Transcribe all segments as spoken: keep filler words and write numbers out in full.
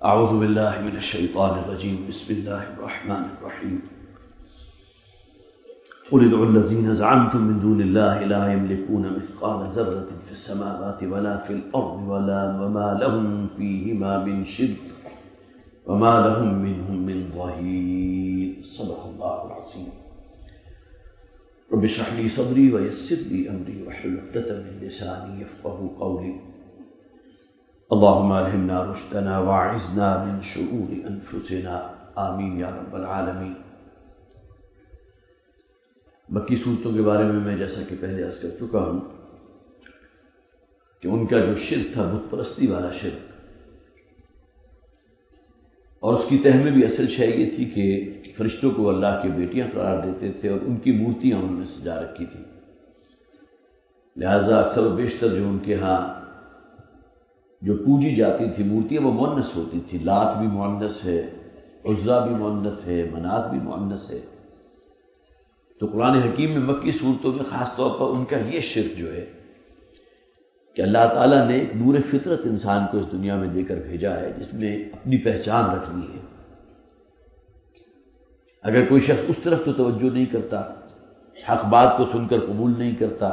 اعوذ باللہ من الشیطان الرجیم بسم اللہ الرحمن الرحیم قل ادعوا الذین زعمتم من دون اللہ لا یملکون مثقال ذرة فی السماوات ولا فی الارض ولا وما لهم فیہما من شرک وما لهم منهم من ظہیر صدق اللہ العظیم رب اشرح لي صدري ويسر لي امري واحلل عقدة من لساني يفقهوا قولي اللهم الهمنا رشدنا واعذنا من شرور انفسنا آمین یا رب العالمین۔ مکی صورتوں کے بارے میں میں جیسا کہ پہلے عرض کر چکا ہوں کہ ان کا جو شرک تھا بت پرستی والا شرک، اور اس کی تہ میں بھی اصل شے یہ تھی کہ فرشتوں کو اللہ کی بیٹیاں قرار دیتے تھے اور ان کی مورتیاں انہوں نے سجا رکھی تھی، لہذا اکثر و بیشتر جو ان کے ہاں جو پوجی جاتی تھی مورتیاں وہ مؤنث ہوتی تھی۔ لات بھی مؤنث ہے، عزا بھی مؤنث ہے، منات بھی مؤنث ہے۔ تو قرآن حکیم میں مکی صورتوں میں خاص طور پر ان کا یہ شرک جو ہے کہ اللہ تعالیٰ نے ایک نور فطرت انسان کو اس دنیا میں دے کر بھیجا ہے جس میں اپنی پہچان رکھنی ہے۔ اگر کوئی شخص اس طرف تو توجہ نہیں کرتا، حق بات کو سن کر قبول نہیں کرتا،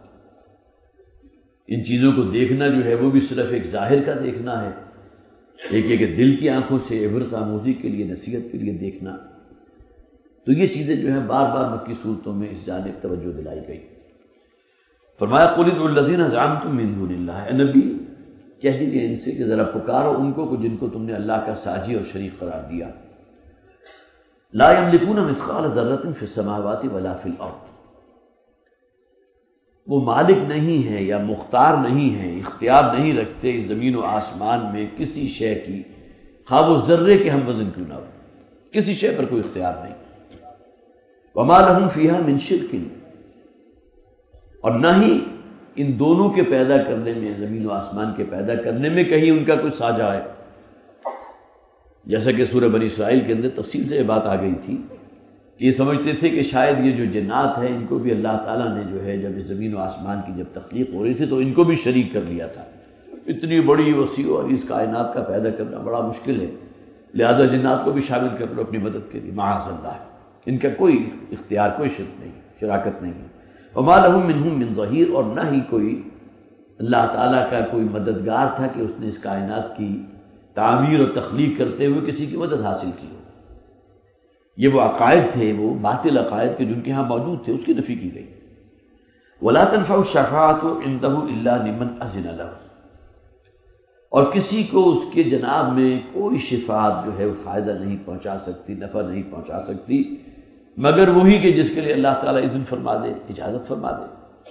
ان چیزوں کو دیکھنا جو ہے وہ بھی صرف ایک ظاہر کا دیکھنا ہے، ایک ایک دل کی آنکھوں سے عبرت آموزی کے لیے، نصیحت کے لیے دیکھنا، تو یہ چیزیں جو ہیں بار بار مکی صورتوں میں اس جانب توجہ دلائی گئی۔ فرمایا قل ادعوا الذین زعمتم من دون اللہ، اے نبی کہہ دیجیے ان سے کہ ذرا پکارو ان کو جن کو تم نے اللہ کا ساجی اور شریک قرار دیا۔ لا یملکون مثقال ذرۃ فی السماوات ولا فی الارض، وہ مالک نہیں ہے یا مختار نہیں ہے، اختیار نہیں رکھتے اس زمین و آسمان میں کسی شے کی، خواہ وہ ذرے کے ہم وزن کیوں نہ ہو، کسی شے پر کوئی اختیار نہیں۔ وما لهم فیہا من شرک، اور نہ ہی ان دونوں کے پیدا کرنے میں، زمین و آسمان کے پیدا کرنے میں کہیں ان کا کوئی ساجا ہے۔ جیسا کہ سورہ بنی اسرائیل کے اندر تفصیل سے یہ بات آ گئی تھی کہ یہ سمجھتے تھے کہ شاید یہ جو جنات ہیں ان کو بھی اللہ تعالیٰ نے جو ہے جب اس زمین و آسمان کی جب تخلیق ہو رہی تھی تو ان کو بھی شریک کر لیا تھا۔ اتنی بڑی وسیع اور اس کائنات کا پیدا کرنا بڑا مشکل ہے، لہذا جنات کو بھی شامل کر لو اپنی مدد کے لیے، معاذ اللہ، ان کا کوئی اختیار، کوئی شرک نہیں، شراکت نہیں ہے۔ وما لهم منهم من ظہیر، اور نہ ہی کوئی اللہ تعالیٰ کا کوئی مددگار تھا کہ اس نے اس کائنات کی تعمیر اور تخلیق کرتے ہوئے کسی کی مدد حاصل کی ہو۔ یہ وہ عقائد تھے، وہ باطل عقائد کے جن کے ہاں موجود تھے، اس کی نفی کی گئی۔ ولا تنفع الشفاعۃ عنده الا لمن اذن له، اور کسی کو اس کے جناب میں کوئی شفاعت جو ہے وہ فائدہ نہیں پہنچا سکتی، نفع نہیں پہنچا سکتی، مگر وہی کہ جس کے لیے اللہ تعالیٰ اذن فرما دے، اجازت فرما دے۔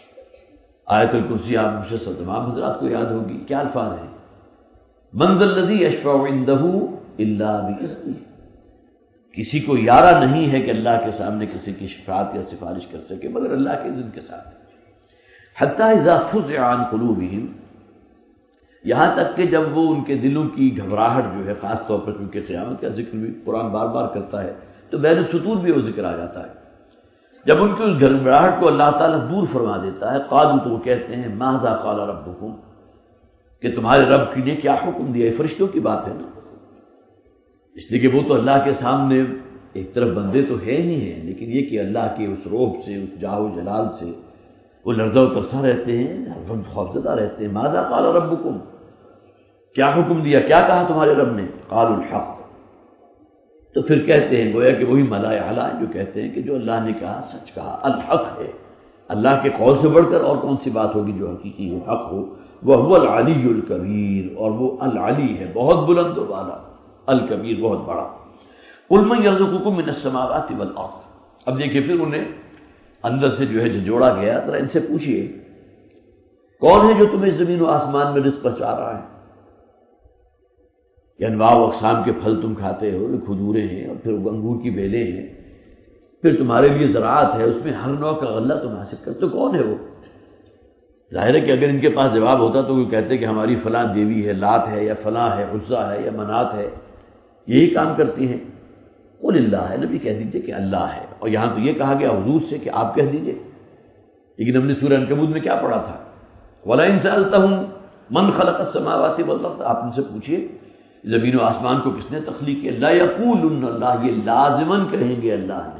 آیت الکرسی آپ مجھے تمام حضرات کو یاد ہوگی، کیا الفاظ ہیں؟ من ذا الذی یشفع عنده الا باذنہ، کسی کو یارہ نہیں ہے کہ اللہ کے سامنے کسی کی شفاعت یا سفارش کر سکے مگر اللہ کے اذن کے ساتھ۔ حتی اذا فزع عن قلوبہم، یہاں تک کہ جب وہ ان کے دلوں کی گھبراہٹ جو ہے، خاص طور پر کیونکہ قیامت کا ذکر بھی قرآن بار بار کرتا ہے تو بین السطور بھی وہ ذکر آ جاتا ہے، جب ان کی اس گھبراہٹ کو اللہ تعالیٰ دور فرما دیتا ہے، قالوا، تو وہ کہتے ہیں ماذا قال ربکم، کہ تمہارے رب کی نے کیا حکم دیا۔ یہ فرشتوں کی بات ہے نا، اس لیے کہ وہ تو اللہ کے سامنے ایک طرف بندے تو ہے ہی ہیں، لیکن یہ کہ اللہ کے اس روب سے، اس جاہ و جلال سے وہ لرزہ و ترسا رہتے ہیں، خوفزدہ رہتے ہیں۔ ماذا قال ربکم، کیا حکم دیا، کیا کہا تمہارے رب نے؟ قالوا الحق، تو پھر کہتے ہیں گویا کہ وہی ملائے اعلیٰ جو کہتے ہیں کہ جو اللہ نے کہا سچ کہا، الحق ہے، اللہ کے قول سے بڑھ کر اور کون سی بات ہوگی جو حقیقی ہو، حق ہو۔ وَهُوَ الْعَلِيُّ الْكَبِيرُ، اور وہ العلی ہے، بہت بلند و بالا، الکبیر بہت بڑا۔ قُلْ مَنْ يَرْزُقُكُم مِّنَ السَّمَاوَاتِ وَالْأَرْضِ، اب دیکھیے پھر انہیں اندر سے جو ہے جھنجھوڑا گیا، ذرا ان سے پوچھئے کون ہے جو تمہیں زمین و آسمان میں رزق پہنچا رہا ہے؟ کہ انواع و اقسام کے پھل تم کھاتے ہو، کھجوریں ہیں اور پھر انگور کی بیلیں ہیں، پھر تمہارے لیے زراعت ہے، اس میں ہر نوع کا غلہ تم حاصل کرتے تو کون ہے وہ؟ ظاہر ہے کہ اگر ان کے پاس جواب ہوتا تو وہ کہتے کہ ہماری فلاں دیوی ہے، لات ہے یا فلاں ہے، عزا ہے یا منات ہے، یہی کام کرتی ہیں۔ قل اللہ ہے، نبی کہہ دیجئے کہ اللہ ہے، اور یہاں تو یہ کہا گیا حضور سے کہ آپ کہہ دیجئے، لیکن ہم نے سورہ عنکبوت میں کیا پڑھا تھا؟ وَلَئِن سَأَلْتَهُم مَنْ خَلَقَ السَّمَاوَاتِ وَالْأَرْضَ، آپ ان سے پوچھئے زمین و آسمان کو کس نے تخلیق کیا؟ لا یقولن اللہ، یہ لازماً کہیں گے اللہ نے،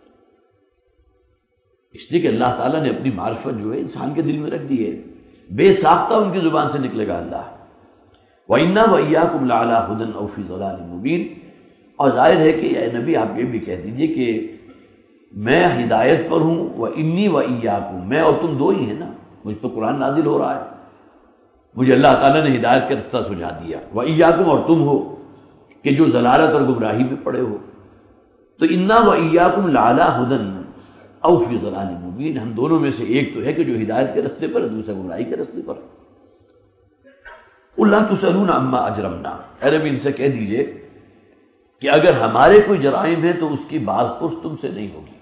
اس لیے کہ اللہ تعالیٰ نے اپنی معرفت جو ہے انسان کے دل میں رکھ دی ہے، بے ساختہ ان کی زبان سے نکلے گا اللہ۔ وَإِنَّا وَإِيَّاكُمْ لَعَلَىٰ هُدًى أَوْ فِي ضَلَالٍ مُّبِينٍ، اور ظاہر ہے کہ اے نبی آپ یہ بھی کہہ دیجئے کہ میں ہدایت پر ہوں، وَإِنِّي وَإِيَّاكُمْ، میں اور تم دو ہی ہیں نا، مجھ پر قرآن نازل ہو رہا ہے، مجھے اللہ تعالیٰ نے ہدایت کا رستہ سجھا دیا، وَإِيَّاكُمْ، اور تم ہو کہ جو ضلالت اور گمراہی میں پڑے ہو، تو اِنَّا وَإِيَّاكُمْ لَعَلَىٰ هُدًى أَوْ فِي ضَلَالٍ مُّبِينٍ، ہم دونوں میں سے ایک تو ہے کہ جو ہدایت کے رستے پر ہے، دوسرا گمراہی کے رستے پر ہے۔ قُل لَا تُسْأَلُونَ عَمَّا أَجْرَمْنَا، اے نبی ان سے کہہ دیجئے کہ اگر ہمارے کوئی جرائم ہے تو اس کی باز پرس تم سے نہیں ہوگی۔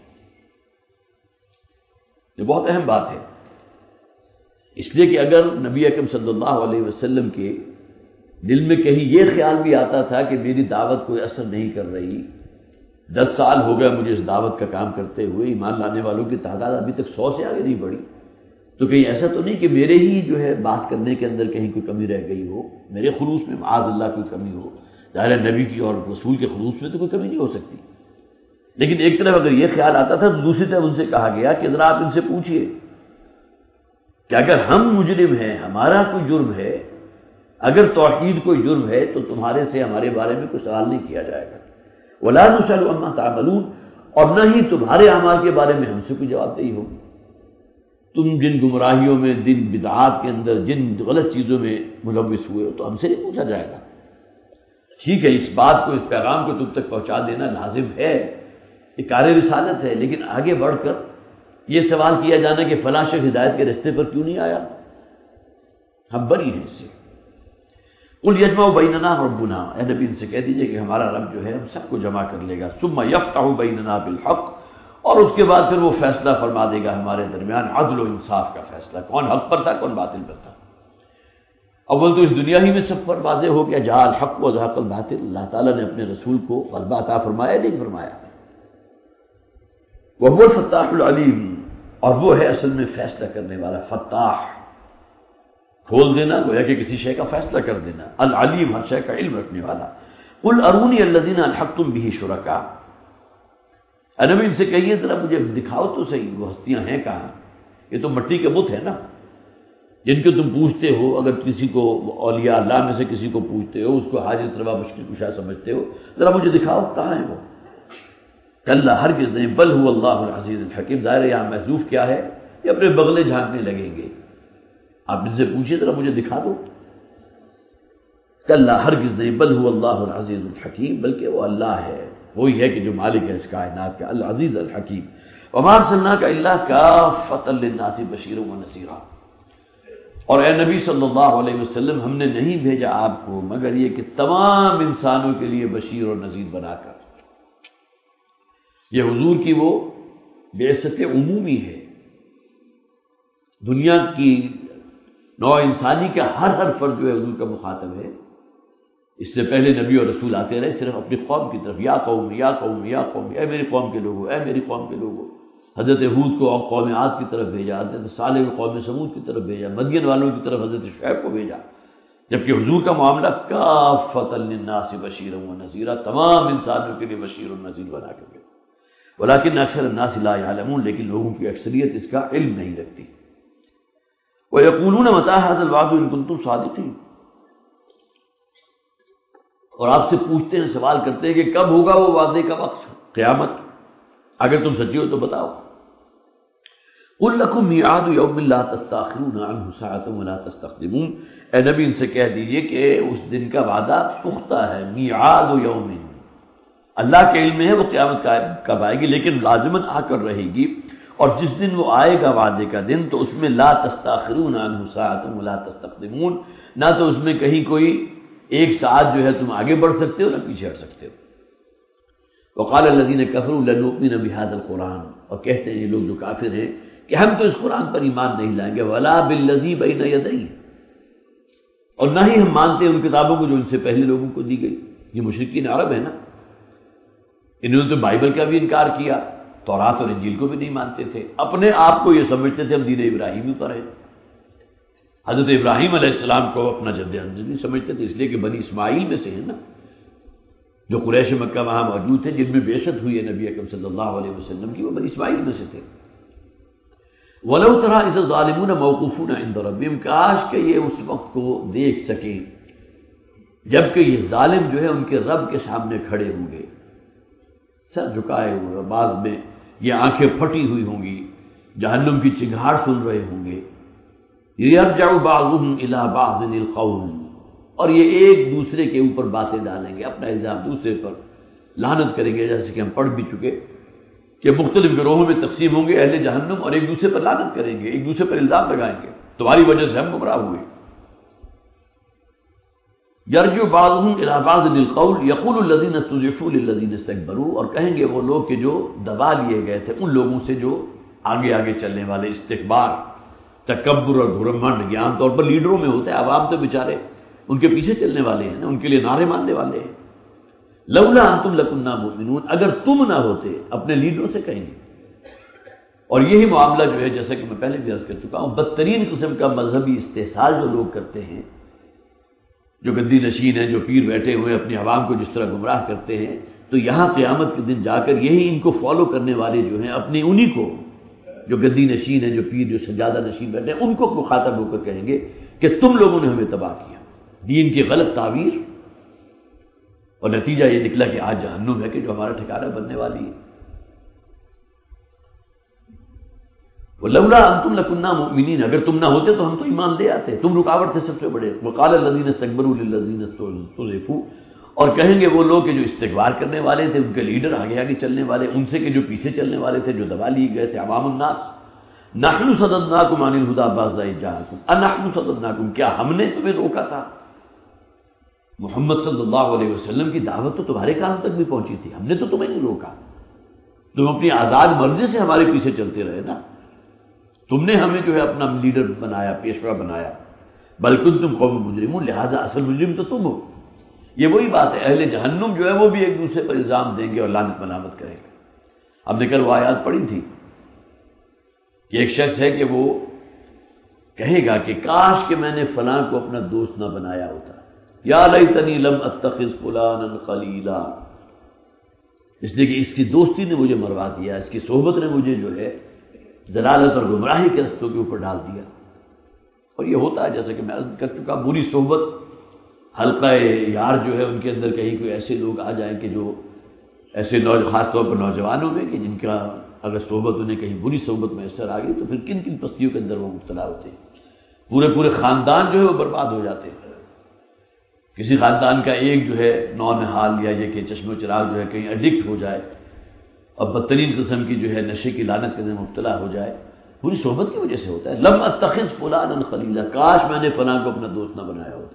یہ بہت اہم بات ہے، اس لیے کہ اگر نبی اکرم صلی اللہ علیہ وسلم کے دل میں کہیں یہ خیال بھی آتا تھا کہ میری دعوت کوئی اثر نہیں کر رہی، دس سال ہو گئے مجھے اس دعوت کا کام کرتے ہوئے، ایمان لانے والوں کی تعداد ابھی تک سو سے آگے نہیں بڑھی، تو کہیں ایسا تو نہیں کہ میرے ہی جو ہے بات کرنے کے اندر کہیں کوئی کمی رہ گئی ہو، میرے خلوص میں معاذ اللہ کوئی کمی ہو، ظاہر ہے نبی کی اور رسول کے خلوص میں تو کوئی کمی نہیں ہو سکتی، لیکن ایک طرف اگر یہ خیال آتا تھا تو دوسری طرف ان سے کہا گیا کہ ذرا آپ ان سے پوچھئے کہ اگر ہم مجرم ہیں، ہمارا کوئی جرم ہے، اگر توحید کوئی جرم ہے تو تمہارے سے ہمارے بارے میں کوئی سوال نہیں کیا جائے گا، وَلَا نُسْأَلُ عَمَّا تَعْمَلُونَ، اور نہ ہی تمہارے اعمال کے بارے میں ہم سے کوئی جواب دہی ہوگی، تم جن گمراہیوں میں، جن بدعات کے اندر، جن غلط چیزوں میں ملوث ہوئے ہو تو ہم سے نہیں پوچھا جائے گا۔ ٹھیک ہے، اس بات کو، اس پیغام کو تم تک پہنچا دینا لازم ہے، ایک کار رسالت ہے، لیکن آگے بڑھ کر یہ سوال کیا جانا کہ فلاں شخص ہدایت کے رستے پر کیوں نہیں آیا، ہم بری ہیں اس سے۔ قُلْ يَجْمَعُ بَيْنَنَا رَبُّنَا، اے نبی ان سے کہہ دیجئے کہ ہمارا رب جو ہے ہم سب کو جمع کر لے گا، ثُمَّ يَفْتَحُ بَيْنَنَا بِالْحَقِّ، اور اس کے بعد پھر وہ فیصلہ فرما دے گا ہمارے درمیان عدل و انصاف کا فیصلہ، کون حق پر تھا کون باطل پر تھا۔ اول تو اس دنیا ہی میں سب پر واضح ہو گیا، جاء الحق وزهق الباطل، اللہ تعالیٰ نے اپنے رسول کو غلبہ عطا فرمایا نہیں فرمایا، وهو الفتاح العلیم، اور وہ ہے اصل میں فیصلہ کرنے والا، فتاح کھول دینا گویا کہ کسی شے کا فیصلہ کر دینا، العلیم ہر شے کا علم رکھنے والا۔ قل ارونی الذین الحقتم به شرکاء، اے نبی ان سے کہیے ذرا مجھے دکھاؤ تو صحیح وہ ہستیاں ہیں کہاں، یہ تو مٹی کے بت ہیں نا جن کو تم پوچھتے ہو، اگر کسی کو اولیاء اللہ میں سے کسی کو پوچھتے ہو، اس کو حاجت روا مشکل کشا سمجھتے ہو، ذرا مجھے دکھاؤ کہاں ہیں وہ۔ کلا ہرگز نہیں، بل هو اللہ العزیز الحکیم، ظاہر ہے یہاں محذوف کیا ہے، یہ اپنے بغلے جھانکنے لگیں گے، آپ ان سے پوچھئے ذرا مجھے دکھا دو۔ کلا ہرگز نہیں، بل هو اللہ العزیز الحکیم، بلکہ وہ اللہ ہے، وہی ہے کہ جو مالک ہے اس کائنات کا، العزیز الحکیم۔ وما ارسلناک الا کافۃ للناس بشیرا ونذیرا، اور اے نبی صلی اللہ علیہ وسلم ہم نے نہیں بھیجا آپ کو مگر یہ کہ تمام انسانوں کے لیے بشیر اور نذیر بنا کر، یہ حضور کی وہ بعثت عمومی ہے، دنیا کی نوع انسانی کا ہر ہر فرد جو ہے حضور کا مخاطب ہے۔ اس سے پہلے نبی اور رسول آتے رہے صرف اپنی قوم کی طرف، یا قوم یا قوم یا قوم، اے میری قوم کے لوگوں، اے میری قوم کے لوگوں۔ حضرت ہود کو قوم عاد کی طرف بھیجا، حضرت صالح کو قوم سمود کی طرف بھیجا، مدین والوں کی طرف حضرت شعیب کو بھیجا، جبکہ حضور کا معاملہ کافۃ للناس بشیرا ونذیرا، تمام انسانوں کے لیے بشیر و نذیر بنا کر گئے۔ ولکن اکثر الناس لا یعلمون، لیکن لوگوں کی اکثریت اس کا علم نہیں رکھتی۔ وَيَقُولُونَ مَتَىٰ هَٰذَا الْوَعْدُ إِن كُنتُمْ صَادِقِينَ، اور آپ سے پوچھتے ہیں، سوال کرتے ہیں کہ کب ہوگا وہ وعدے کا وقت، قیامت، اگر تم سچی ہو تو بتاؤ۔ قُل لَّكُم مِّيعَادُ يَوْمٍ لَّا تَسْتَأْخِرُونَ عَنْهُ سَاعَةً وَلَا تَسْتَقْدِمُونَ، اے نبی ان سے کہہ دیجئے کہ اس دن کا وعدہ پختہ ہے، میعاد یوم، اللہ کے علم میں ہے وہ قیامت کب آئے گی، لیکن لازماً آ کر رہے گی، اور جس دن وہ آئے گا وعدے کا دن تو اس میں لا تستاخرون عنہ ساعۃ ولا تستقدمون، نہ تو اس میں کہیں کوئی ایک ساعت جو ہے تم آگے بڑھ سکتے ہو نہ پیچھے ہٹ سکتے ہو۔ وقال الذین کفروا لن نؤمن بهذا القرآن، اور کہتے ہیں یہ لوگ جو کافر ہیں کہ ہم تو اس قرآن پر ایمان نہیں لائیں گے، ولا بالذی بین یدیہ، اور نہ ہی ہم مانتے ہیں ان کتابوں کو جو ان سے پہلے لوگوں کو دی گئی۔ یہ مشرکین عرب ہے نا، انہوں نے تو بائبل کا بھی انکار کیا، تورات اور انجیل کو بھی نہیں مانتے تھے، اپنے آپ کو یہ سمجھتے تھے ہم دین ابراہیمی پر ہیں، حضرت ابراہیم علیہ السلام کو اپنا جد انجد نہیں سمجھتے تھے، اس لیے کہ بنی اسماعیل میں سے ہے نا، جو قریش مکہ وہاں موجود تھے، جن میں بعثت ہوئی ہے نبی اکرم صلی اللہ علیہ وسلم کی، وہ بنی اسماعیل میں سے تھے۔ وَلَوْ تَرَىٰ إِذِ الظَّالِمُونَ مَوْقُوفُونَ عِندَ رَبِّهِمْ، کاش کہ یہ اس وقت کو دیکھ سکیں جبکہ یہ ظالم جو ہے ان کے رب کے سامنے کھڑے ہوں گے، سر جھکائے ہوئے، بعض میں یہ آنکھیں پھٹی ہوئی ہوں گی، جہنم کی چنگھاڑ سن رہے ہوں گے، یرجع بعضهم الى بعض القول، اور یہ ایک دوسرے کے اوپر باتیں ڈالیں گے، اپنا الزام دوسرے پر لعنت کریں گے، جیسے کہ ہم پڑھ بھی چکے کہ مختلف گروہوں میں تقسیم ہوں گے اہل جہنم، اور ایک دوسرے پر لعنت کریں گے، ایک دوسرے پر الزام لگائیں گے، تمہاری وجہ سے ہم گمراہ ہوئے۔ یرجع بعضهم الى بعض القول یقول الذین استضعفوا للذین استکبروا، اور کہیں گے وہ لوگ کہ جو دبا لیے گئے تھے ان لوگوں سے جو آگے آگے چلنے والے، استکبار، تکبر اور دھرمنڈ، یہ عام طور پر لیڈروں میں ہوتا ہے، عوام تو بیچارے ان کے پیچھے چلنے والے ہیں نا، ان کے لیے نعرے ماننے والے ہیں۔ لولا انتم لکنا مؤمنون، اگر تم نہ ہوتے، اپنے لیڈروں سے کہیں گے۔ اور یہی معاملہ جو ہے جیسا کہ میں پہلے بھی عرض کر چکا ہوں، بدترین قسم کا مذہبی استحصال جو لوگ کرتے ہیں، جو گدی نشین ہیں، جو پیر بیٹھے ہوئے اپنی عوام کو جس طرح گمراہ کرتے ہیں، تو یہاں قیامت کے دن جا کر یہی ان کو فالو کرنے والے جو ہیں، اپنی انہی کو، جو گدی نشین ہیں، جو پیر، جو سجادہ نشین بیٹھے ہیں، ان کو مخاطب ہو کر کہیں گے کہ تم لوگوں نے ہمیں تباہ کیا، دین کی غلط تعبیر، اور نتیجہ یہ نکلا کہ آج جہنم ہے کہ جو ہمارا ٹھکانہ بننے والی ہے۔ وَلَوْلَا أَنْتُمْ لَكُنَّا مُؤْمِنِينَ، اگر تم نہ ہوتے تو ہم تو ایمان لے آتے، تم رکاوٹ تھے سب سے بڑے۔ وَقَالَ الَّذِينَ اسْتَكْبَرُوا لِلَّذِينَ اسْتُضْعِفُوا، اور کہیں گے وہ لوگ کہ جو استکبار کرنے والے تھے، ان کے لیڈر آگے آگے چلنے والے، ان سے کہ جو پیچھے چلنے والے تھے، جو دبا لیے گئے تھے، عوام الناس، نَحْنُ صَدَدْنَاكُمْ عَنِ الْهُدَىٰ بَعْدَ إِذْ جَاءَكُمْ أَنَحْنُ صَدَدْنَاكُمْ، کیا ہم نے تمہیں روکا تھا؟ محمد صلی اللہ علیہ وسلم کی دعوت تو تمہارے کان تک بھی پہنچی تھی، ہم نے تو تمہیں نہیں روکا، تم اپنی آزاد مرضی سے ہمارے پیچھے چلتے رہے نا، تم نے ہمیں جو ہے اپنا لیڈر بنایا، پیشوا بنایا، بل کنتم قوم مجرمون، لہذا اصل مجرم تو تم ہو۔ یہ وہی بات ہے، اہل جہنم جو ہے وہ بھی ایک دوسرے پر الزام دیں گے اور لعنت ملامت کریں گے۔ ہم نے کل وہ آیات پڑھی تھی کہ ایک شخص ہے کہ وہ کہے گا کہ کاش کہ میں نے فلاں کو اپنا دوست نہ بنایا ہوتا، یا لیتنی لم اتخذ فلانا خلیلا، اس لیے کہ اس کی دوستی نے مجھے مروا دیا، اس کی صحبت نے مجھے جو ہے ضلالت اور گمراہی کے رستوں کے اوپر ڈال دیا۔ اور یہ ہوتا ہے جیسا کہ میں عرض کر چکا، بری صحبت، حلقہ یار جو ہے ان کے اندر کہیں کوئی ایسے لوگ آ جائیں کہ جو ایسے خاص طور پر نوجوانوں میں کہ جن کا اگر صحبت انہیں کہیں بری صحبت میں اثر آ گئی تو پھر کن کن پستیوں کے اندر وہ مبتلا ہوتے ہیں، پورے پورے خاندان جو ہے وہ برباد ہو جاتے ہیں۔ کسی خاندان کا ایک جو ہے نونہال یا یہ کہ چشم و چراغ جو ہے کہیں ایڈکٹ ہو جائے اور بدترین قسم کی جو ہے نشے کی لعنت کے اندر مبتلا ہو جائے، پوری صحبت کی وجہ سے ہوتا ہے۔ لم اتخذ فلانا خلیلا، کاش میں نے فلاں کو اپنا دوست نہ بنایا ہوتا۔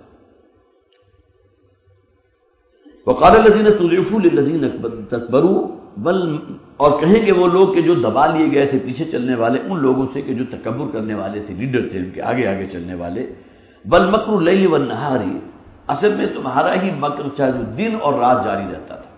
وقال الذين استضعفوا للذين استكبروا بل، اور کہیں گے وہ لوگ کہ جو دبا لیے گئے تھے، پیچھے چلنے والے ان لوگوں سے کہ جو تکبر کرنے والے تھے، لیڈر تھے ان کے آگے آگے چلنے والے، بل مکر اللیل والنہار، اصل میں تمہارا ہی مکر چاہے دن اور رات جاری رہتا تھا۔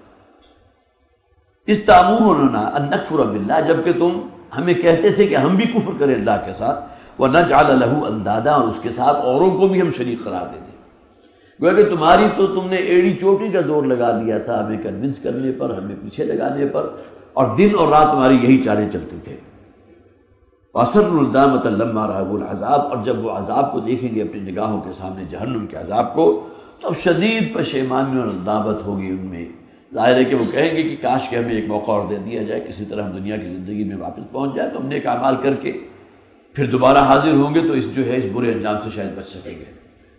استامروننا ان نکفر باللہ، جبکہ تم ہمیں کہتے تھے کہ ہم بھی کفر کریں اللہ کے ساتھ، ونجعل له اندادا، اور اس کے ساتھ اوروں کو بھی ہم شریک قرار دیتے۔ گویا کہ تمہاری تو تم نے ایڑی چوٹی کا زور لگا دیا تھا ہمیں کنونس کرنے پر، ہمیں پیچھے لگانے پر، اور دن اور رات تمہاری یہی چالیں چلتے تھے۔ وَأَسَرُّوا النَّدَامَةَ لَمَّا رَأَوُا الْعَذَابَ، اور جب وہ عذاب کو دیکھیں گے اپنی نگاہوں کے سامنے، جہنم کے عذاب کو، تو شدید پشیمانی اور ندامت ہوگی ان میں۔ ظاہر ہے کہ وہ کہیں گے کہ کاش کہ ہمیں ایک موقع اور دے دیا جائے، کسی طرح ہم دنیا کی زندگی میں واپس پہنچ جائے تو ہم نیک اعمال کر کے پھر دوبارہ حاضر ہوں گے تو اس جو ہے اس برے انجام سے شاید بچ سکیں گے۔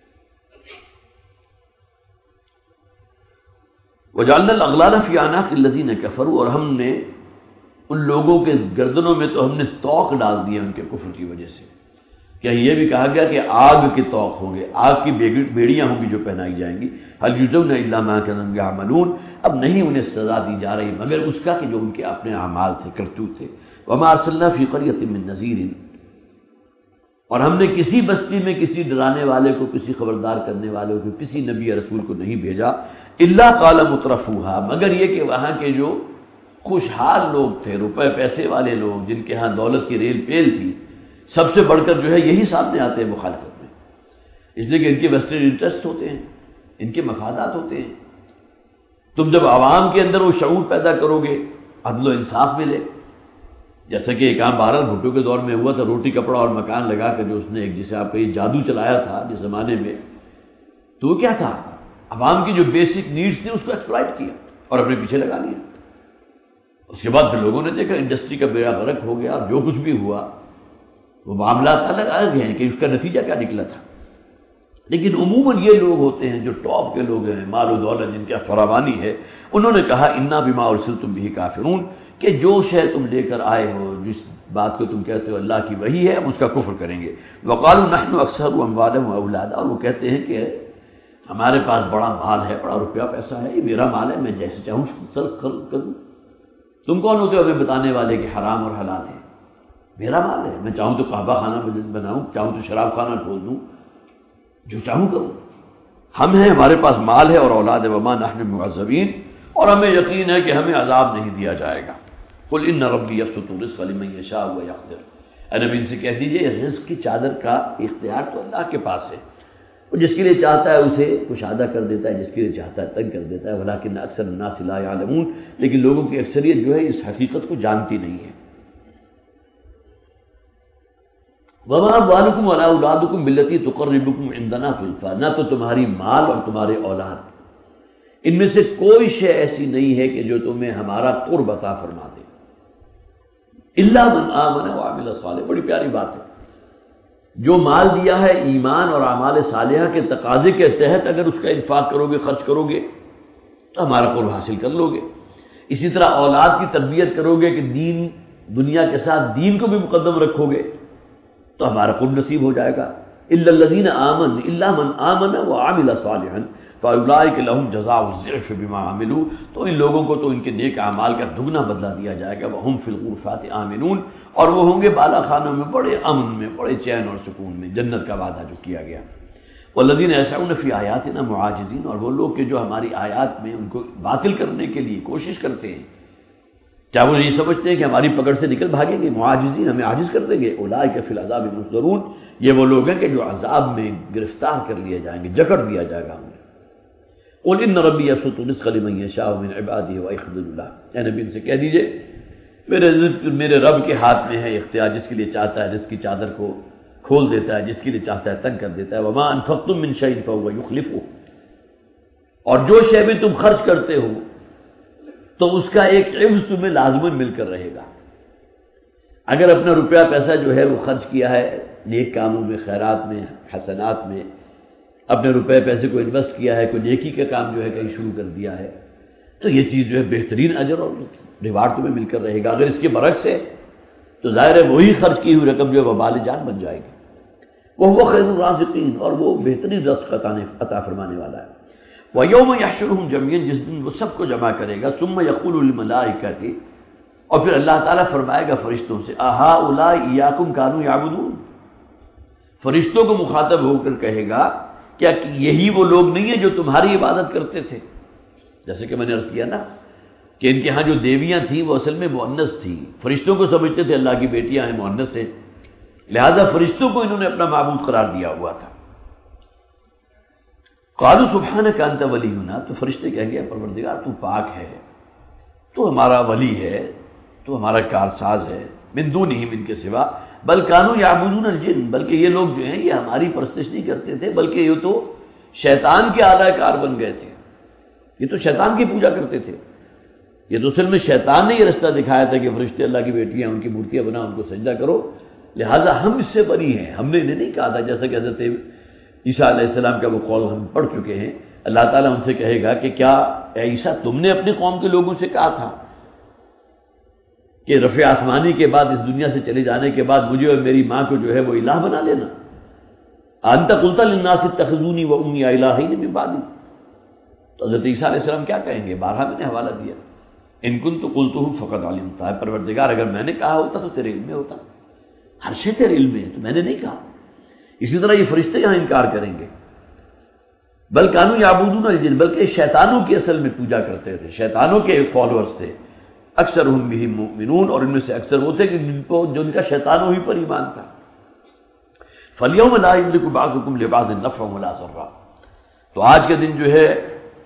وَجَعَلْنَا الْأَغْلَالَ فِي أَعْنَاقِ الَّذِينَ كَفَرُوا، اور ہم نے ان لوگوں کے گردنوں میں تو ہم نے توق ڈال دیے ان کے کفر کی وجہ سے۔ کیا یہ بھی کہا گیا کہ آگ کے توق ہوں گے، آگ کی بیڑیاں ہوں گی جو پہنائی جائیں گی۔ هَلْ يُجْزَوْنَ إِلَّا مَا كَانُوا يَعْمَلُونَ، اب نہیں انہیں سزا دی جا رہی مگر اس کا کہ جو ان کے اپنے اعمال تھے، کرتوت تھے۔ وَمَا أَرْسَلْنَا فِي قَرْيَةٍ مِّن نَذِيرٍ، اور ہم نے کسی بستی میں کسی ڈرانے والے کو، کسی خبردار کرنے والے کو، کسی نبی یا رسول کو نہیں بھیجا، الا قال مترفوها، مگر یہ کہ وہاں کے جو خوشحال لوگ تھے، روپے پیسے والے لوگ، جن کے ہاں دولت کی ریل پیل تھی، سب سے بڑھ کر جو ہے یہی سامنے آتے ہیں مخالفت میں۔ اس لیے کہ ان کے ویسٹرن انٹرسٹ ہوتے ہیں، ان کے مفادات ہوتے ہیں۔ تم جب عوام کے اندر وہ شعور پیدا کرو گے، عدل و انصاف ملے، جیسا کہ ایک عام بہرحال بھٹو کے دور میں ہوا تھا، روٹی کپڑا اور مکان لگا کر جو اس نے ایک جسے آپ کا یہ جادو چلایا تھا جس زمانے میں، تو وہ کیا تھا؟ عوام کی جو بیسک نیڈز تھی اس کو ایکسپلائٹ کیا اور اپنے پیچھے لگا لیا۔ اس کے بعد پھر لوگوں نے دیکھا انڈسٹری کا بیڑا غرق ہو گیا، اور جو کچھ بھی ہوا وہ معاملات الگ الگ ہیں کہ اس کا نتیجہ کیا نکلا تھا۔ لیکن عموماً یہ لوگ ہوتے ہیں جو ٹاپ کے لوگ ہیں، مال و دولت جن کی فراوانی ہے، انہوں نے کہا انا بما ارسلتم به کافرون، کہ جو شے تم لے کر آئے ہو، جس بات کو تم کہتے ہو اللہ کی وحی ہے، ہم اس کا کفر کریں گے۔ وقالوا نحن اکثر اموالا واولادا، اور وہ کہتے ہیں کہ ہمارے پاس بڑا مال ہے، بڑا روپیہ پیسہ ہے، یہ میرا مال ہے، میں جیسے چاہوں خرچ کروں۔ تم کون ہوتے ہو ہمیں بتانے والے کہ حرام اور حلال ہے؟ میرا مال ہے، میں چاہوں تو کعبہ خانہ بناؤں، چاہوں تو شراب خانہ کھول دوں، جو چاہوں کروں۔ ہم ہیں، ہمارے پاس مال ہے اور اولاد ہے، وما نحن معذبین، اور ہمیں یقین ہے کہ ہمیں عذاب نہیں دیا جائے گا۔ قل ان ربی یبسط الرزق لمن یشاء ویقدر، اے نبی ان سے کہہ دیجئے رزق کی چادر کا اختیار تو اللہ کے پاس ہے، وہ جس کے لیے چاہتا ہے اسے کشادہ کر دیتا ہے، جس کے لیے چاہتا ہے تنگ کر دیتا ہے، ولکن اکثر الناس لا یعلمون، لیکن لوگوں کی اکثریت جو ہے اس حقیقت کو جانتی نہیں ہے۔ وما اموالکم ولا اولادکم بالتي تقربکم عندنا زلفیٰ، نہ تو تمہاری مال اور تمہارے اولاد ان میں سے کوئی شے ایسی نہیں ہے کہ جو تمہیں ہمارا قرب عطا فرما دے، الا من آمن وعمل صالح، بڑی پیاری بات ہے۔ جو مال دیا ہے ایمان اور اعمال صالحہ کے تقاضے کے تحت اگر اس کا انفاق کرو گے، خرچ کرو گے تو ہمارا قرب حاصل کر لو گے۔ اسی طرح اولاد کی تربیت کرو گے کہ دین دنیا کے ساتھ دین کو بھی مقدم رکھو گے تو ہمارا قرب نصیب ہو جائے گا۔ الا الذین آمنوا، الا من آمن وعمل صالحا فاولئک لهم جزاء الضعف بما عملوا، تو ان لوگوں کو تو ان کے نیک اعمال کا دگنا بدلہ دیا جائے گا۔ وهم فی الغرفات آمنون، اور وہ ہوں گے بالا خانوں میں بڑے امن میں، بڑے چین اور سکون میں، جنت کا وعدہ جو کیا گیا۔ والذین یسعون فی آیاتنا معاجزین، اور وہ لوگ کہ جو ہماری آیات میں ان کو باطل کرنے کے لیے کوشش کرتے ہیں، کیا وہ نہیں سمجھتے ہیں کہ ہماری پکڑ سے نکل بھاگیں گے؟ معاجزین، ہمیں عاجز کر دیں گے۔ اولئک فی العذاب محضرون، یہ وہ لوگ ہیں کہ جو عذاب میں گرفتار کر لیے جائیں گے، جکڑ دیا جائے گا ہمیں۔ قل ان ربی یبسط الرزق لمن یشاء من عباده ویقدر له، اے نبی ان سے کہہ دیجئے میرے رزق میرے رب کے ہاتھ میں ہے اختیار، جس کے لیے چاہتا ہے رزق کی چادر کو کھول دیتا ہے، جس کے لیے چاہتا ہے تنگ کر دیتا ہے۔ وما انفقتم من شیء فهو یخلفه، اور جو شے بھی تم خرچ کرتے ہو تو اس کا ایک عوض تمہیں لازماً مل کر رہے گا۔ اگر اپنا روپیہ پیسہ جو ہے وہ خرچ کیا ہے نیک کاموں میں، خیرات میں، حسنات میں، اپنے روپے پیسے کو انویسٹ کیا ہے، کوئی نیکی کا کام جو ہے کہیں شروع کر دیا ہے، تو یہ چیز جو ہے بہترین اجر اور ریوارڈ تمہیں مل کر رہے گا۔ اگر اس کے برعکس ہے تو ظاہر ہے وہی خرچ کی ہوئی رقم جو ہے وبال جان بن جائے گی۔ وہ وہ خیر الرازقین، اور وہ بہترین رزق عطا فرمانے والا ہے۔ وَيَوْمَ يَحْشُرُهُمْ جَمِيعًا، جس دن وہ سب کو جمع کرے گا، ثُمَّ يَقُولُ لِلْمَلَائِكَةِ، اور پھر اللہ تعالیٰ فرمائے گا فرشتوں سے، أَهَٰؤُلَاءِ إِيَّاكُمْ كَانُوا يَعْبُدُونَ، فرشتوں کو مخاطب ہو کر کہے گا کیا یہی وہ لوگ نہیں ہیں جو تمہاری عبادت کرتے تھے؟ جیسے کہ میں نے عرض کیا نا کہ ان کے ہاں جو دیویاں تھیں وہ اصل میں مؤنث تھیں، فرشتوں کو سمجھتے تھے اللہ کی بیٹیاں ہیں، مؤنث ہیں، لہذا فرشتوں کو انہوں نے اپنا معبود قرار دیا ہوا تھا۔ قالوا سبحانک انت ولینا، تو فرشتے کہیں گے پروردگار تو پاک ہے، تو ہمارا ولی ہے، تو ہمارا کارساز ہے، من دونہم، ان کے سوا، بل کانوا یعبدون الجن، بلکہ یہ لوگ جو ہیں یہ ہماری پرستش نہیں کرتے تھے، بلکہ یہ تو شیطان کے اعلیٰ کار بن گئے تھے، یہ تو شیطان کی پوجا کرتے تھے، یہ تو اصل میں شیطان نے یہ رستہ دکھایا تھا کہ فرشتے اللہ کی بیٹیاں، ان کی مورتیاں بنا، ان کو سجدہ کرو، لہٰذا ہم اس سے بری ہیں، ہم نے انہیں نہیں کہا تھا، جیسا کہ حضرت عیسیٰ علیہ السلام کا وہ قول ہم پڑھ چکے ہیں، اللہ تعالیٰ ان سے کہے گا کہ کیا اے عیسیٰ تم نے اپنے قوم کے لوگوں سے کہا تھا کہ رفع آسمانی کے بعد اس دنیا سے چلے جانے کے بعد مجھے اور میری ماں کو جو ہے وہ الہ بنا لینا؟ انت قلت للناس اتخذونی وامی الہین من بعدی، تو حضرت عیسیٰ علیہ السلام کیا کہیں گے؟ بارہا میں نے حوالہ دیا، ان کنت قلتہ فقد علمتہ، پروردگار اگر میں نے کہا ہوتا تو تیرے علم میں ہوتا، ہر شے تیرے علم میں ہے، تو میں نے نہیں کہا۔ اسی طرح یہ فرشتے یہاں انکار کریں گے، بل کانوا یعبدون الجن، بلکہ شیطانوں کی اصل میں پوجا کرتے تھے، شیطانوں کے فالوورز تھے، اکثرهم بهم مؤمنون، اور ان میں سے اکثر وہ تھے کہ جن کو جو ان کا شیطانوں ہی پر ایمان تھا۔ فَالْيَوْمَ لَا يَمْلِكُ بَعْضُكُمْ لِبَعْضٍ نَفْعًا وَلَا ضَرًّا، تو آج کے دن جو ہے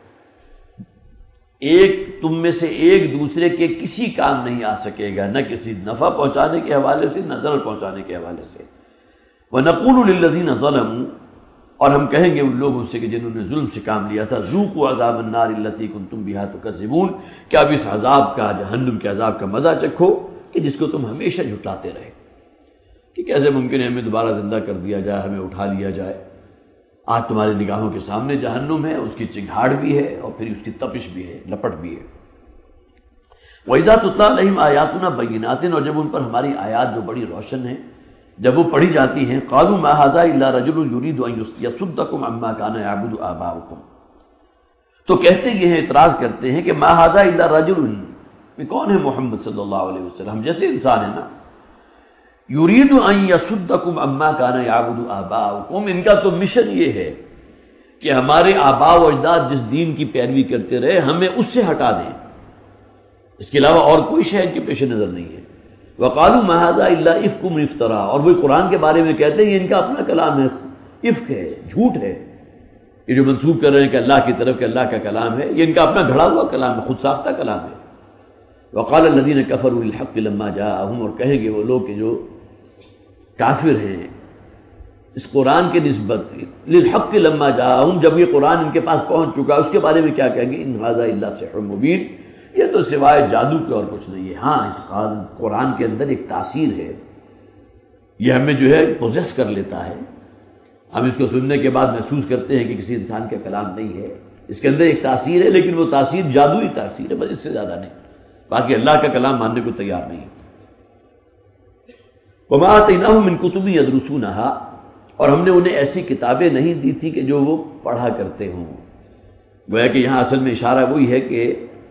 ایک تم میں سے ایک دوسرے کے کسی کام نہیں آ سکے گا، نہ کسی نفع پہنچانے کے حوالے سے نہ ضرر پہنچانے کے حوالے سے۔ وَنَقُولُ لِلَّذِينَ ظَلَمُوا، اور ہم کہیں گے ان لوگوں سے کہ جنہوں نے ظلم سے کام لیا تھا، ذُوقُوا عَذَابَ النَّارِ الَّتِي كُنتُمْ بِهَا تُكَذِّبُونَ، کہ اب اس عذاب کا، جہنم کے عذاب کا مزہ چکھو کہ جس کو تم ہمیشہ جھٹلاتے رہے، کہ کیسے ممکن ہے ہمیں دوبارہ زندہ کر دیا جائے، ہمیں اٹھا لیا جائے۔ آج تمہاری نگاہوں کے سامنے جہنم ہے، اس کی چنگھاڑ بھی ہے اور پھر اس کی تپش بھی ہے، لپٹ بھی ہے۔ وَإِذَا تُتْلَىٰ عَلَيْهِمْ آيَاتُنَا بَيِّنَاتٍ، اور جب ان پر ہماری آیات جو بڑی روشن ہیں جب وہ پڑھی جاتی ہیں، قَالُوا مَا هَٰذَا إِلَّا رَجُلٌ يُرِيدُ أَن يَصُدَّكُمْ عَمَّا كَانَ يَعْبُدُ آبَاؤُكُمْ، تو کہتے یہ ہیں، اعتراض کرتے ہیں کہ مَا هَٰذَا إِلَّا رَجُلٌ، یہ کون ہے محمد صلی اللہ علیہ وسلم، ہم جیسے انسان ہیں نا، یرید ان یصدکم عما کان یعبد آباؤکم، ان کا تو مشن یہ ہے کہ ہمارے آباء و اجداد جس دین کی پیروی کرتے رہے ہمیں اس سے ہٹا دیں، اس کے علاوہ اور کوئی شے ان کے پیش نظر نہیں ہے۔ وقالوا ما هذا الا افک افترا، اور وہ قرآن کے بارے میں کہتے ہیں یہ ان کا اپنا کلام ہے، افک ہے، جھوٹ ہے، یہ جو منسوب کر رہے ہیں کہ اللہ کی طرف کہ اللہ کا کلام ہے، یہ ان کا اپنا گھڑا ہوا کلام ہے، خود ساختہ کلام ہے۔ وقال الذين كفروا للحق لما جاءهم، اور کہیں گے وہ لوگ کہ جو کافر ہیں اس قرآن کے نسبت، للحق لما جاءهم، جب یہ قرآن ان کے پاس پہنچ چکا اس کے بارے میں کیا کہیں گے، ان هذا الا سحر مبین، یہ تو سوائے جادو کے اور کچھ نہیں ہے۔ ہاں اس قرآن کے اندر ایک تاثیر ہے، یہ ہمیں جو ہے پوزیس کر لیتا ہے، ہم اس کو سننے کے بعد محسوس کرتے ہیں کہ کسی انسان کا کلام نہیں ہے، اس کے اندر ایک تاثیر ہے، لیکن وہ تاثیر جادوئی تاثیر ہے، بس اس سے زیادہ نہیں، باقی اللہ کا کلام ماننے کو تیار نہیں۔ وَمَا آتَيْنَاهُم مِّن كُتُبٍ يَدْرُسُونَهَا، اور ہم نے انہیں ایسی کتابیں نہیں دی تھی کہ جو وہ پڑھا کرتے ہوں۔ گویا کہ یہاں اصل میں اشارہ وہی ہے کہ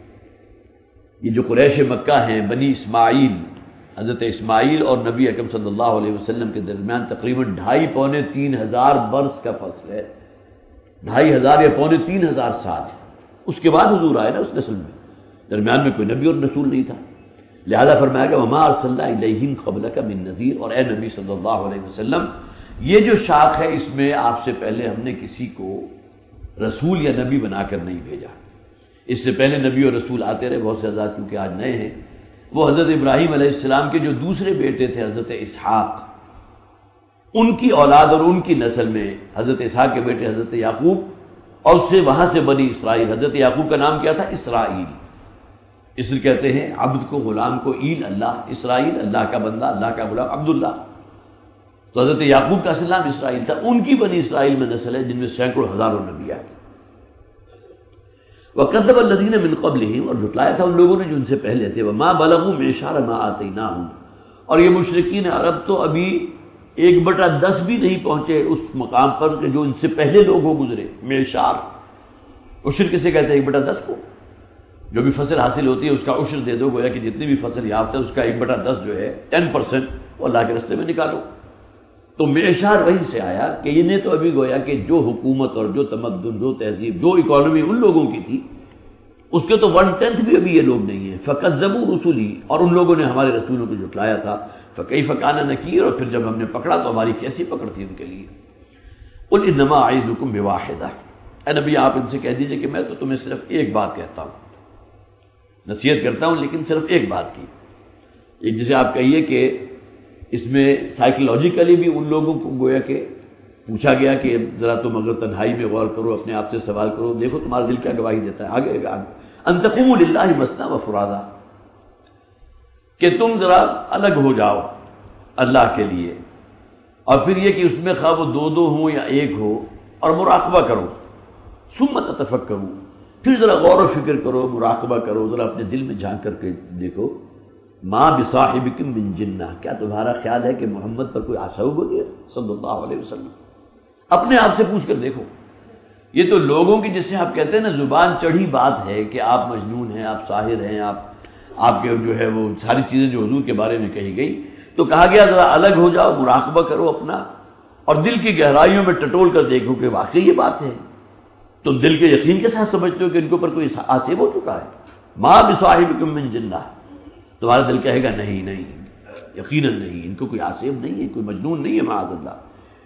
یہ جو قریش مکہ ہیں، بنی اسماعیل، حضرت اسماعیل اور نبی اکرم صلی اللہ علیہ وسلم کے درمیان تقریباً ڈھائی پونے تین ہزار برس کا فصل ہے، ڈھائی ہزار یا پونے تین ہزار سال، اس کے بعد حضور آئے نا اس نسل میں، درمیان میں کوئی نبی اور رسول نہیں تھا، لہذا فرمایا کہ وما ارسلنا الیہم قبلک من نذیر، اور اے نبی صلی اللہ علیہ وسلم یہ جو شاخ ہے اس میں آپ سے پہلے ہم نے کسی کو رسول یا نبی بنا کر نہیں بھیجا، اس سے پہلے نبی اور رسول آتے رہے بہت سے حضرات کیونکہ آج نئے ہیں۔ وہ حضرت ابراہیم علیہ السلام کے جو دوسرے بیٹے تھے حضرت اسحاق، ان کی اولاد اور ان کی نسل میں حضرت اسحاق کے بیٹے حضرت یعقوب، اور اس سے وہاں سے بنی اسرائیل، حضرت یعقوب کا نام کیا تھا، اسرائیل، اس لیے کہتے ہیں عبد کو، غلام کو، ایل اللہ، اسرائیل اللہ کا بندہ، اللہ کا غلام، عبداللہ، تو حضرت یعقوب کا اصل نام اسرائیل تھا، ان کی بنی اسرائیل میں نسل ہے جن میں سینکڑوں ہزاروں نبی آئے۔ وَكَذَّبَ الَّذِينَ مِن قَبْلِهِمْ، اور جھٹلایا تھا ان لوگوں نے جو ان سے پہلے تھے، وَمَا بَلَغُوا مِعْشَارَ مَا آتَيْنَاهُمْ، اور یہ مشرکین عرب تو ابھی ایک بٹا دس بھی نہیں پہنچے اس مقام پر کہ جو ان سے پہلے لوگ ہو گزرے۔ معشار، عشر کسے کہتے ہیں، ایک بٹا دس کو، جو بھی فصل حاصل ہوتی ہے اس کا عشر دے دو، گویا کہ جتنی بھی فصل یافتہ ہے اس کا ایک بٹا دس جو ہے ٹین پرسینٹ وہ اللہ کے رستے میں نکالو، تو معشار وہیں سے آیا کہ انہیں تو ابھی گویا کہ جو حکومت اور جو تمدن، جو تہذیب، جو اکانومی ان لوگوں کی تھی اس کے تو ون ٹینتھ بھی ابھی یہ لوگ نہیں ہیں۔ فَكَذَّبُوا رُسُلِي، اور ان لوگوں نے ہمارے رسولوں کو جھٹلایا تھا، فَكَيْفَ كَانَ نَكِيرٌ، اور پھر جب ہم نے پکڑا تو ہماری کیسی پکڑ تھی ان کے لیے۔ قُلْ إِنَّمَا أَعِظُكُمْ بِوَاحِدَةٍ، اے نبی آپ ان سے کہہ دیجئے کہ میں تو تمہیں صرف ایک بات کہتا ہوں، نصیحت کرتا ہوں لیکن صرف ایک بات کی۔ ایک جسے آپ کہیے کہ اس میں سائیکولوجیکلی بھی ان لوگوں کو گویا کہ پوچھا گیا کہ ذرا تم اگر تنہائی میں غور کرو، اپنے آپ سے سوال کرو، دیکھو تمہارا دل کیا گواہی دیتا ہے، آگے ان تقوموا للہ مثنی و فرادا، کہ تم ذرا الگ ہو جاؤ اللہ کے لیے، اور پھر یہ کہ اس میں خواہ وہ دو دو ہوں یا ایک ہو، اور مراقبہ کرو، ثم تتفکروا، پھر ذرا غور و فکر کرو، مراقبہ کرو، ذرا اپنے دل میں جھانک کر کے دیکھو، ما بصاحبکم من جنہ، کیا تمہارا خیال ہے کہ محمد پر کوئی عصب ہو گیا صلی اللہ علیہ وسلم؟ اپنے آپ سے پوچھ کر دیکھو، یہ تو لوگوں کی جس سے آپ کہتے ہیں نا زبان چڑھی بات ہے کہ آپ مجنون ہیں، آپ ساحر ہیں، آپ آپ کے جو ہے وہ ساری چیزیں جو حضور کے بارے میں کہی گئی، تو کہا گیا ذرا الگ ہو جاؤ، مراقبہ کرو اپنا، اور دل کی گہرائیوں میں ٹٹول کر دیکھو کہ واقعی یہ بات ہے۔ تم دل کے یقین کے ساتھ سمجھتے ہو کہ ان کے اوپر کوئی آصیب ہو چکا ہے، ما بصاحبکم من جنہ، تمہارا دل کہے گا نہیں نہیں، یقیناً نہیں، ان کو کوئی آصیب نہیں ہے، کوئی مجنون نہیں ہے معاذ اللہ۔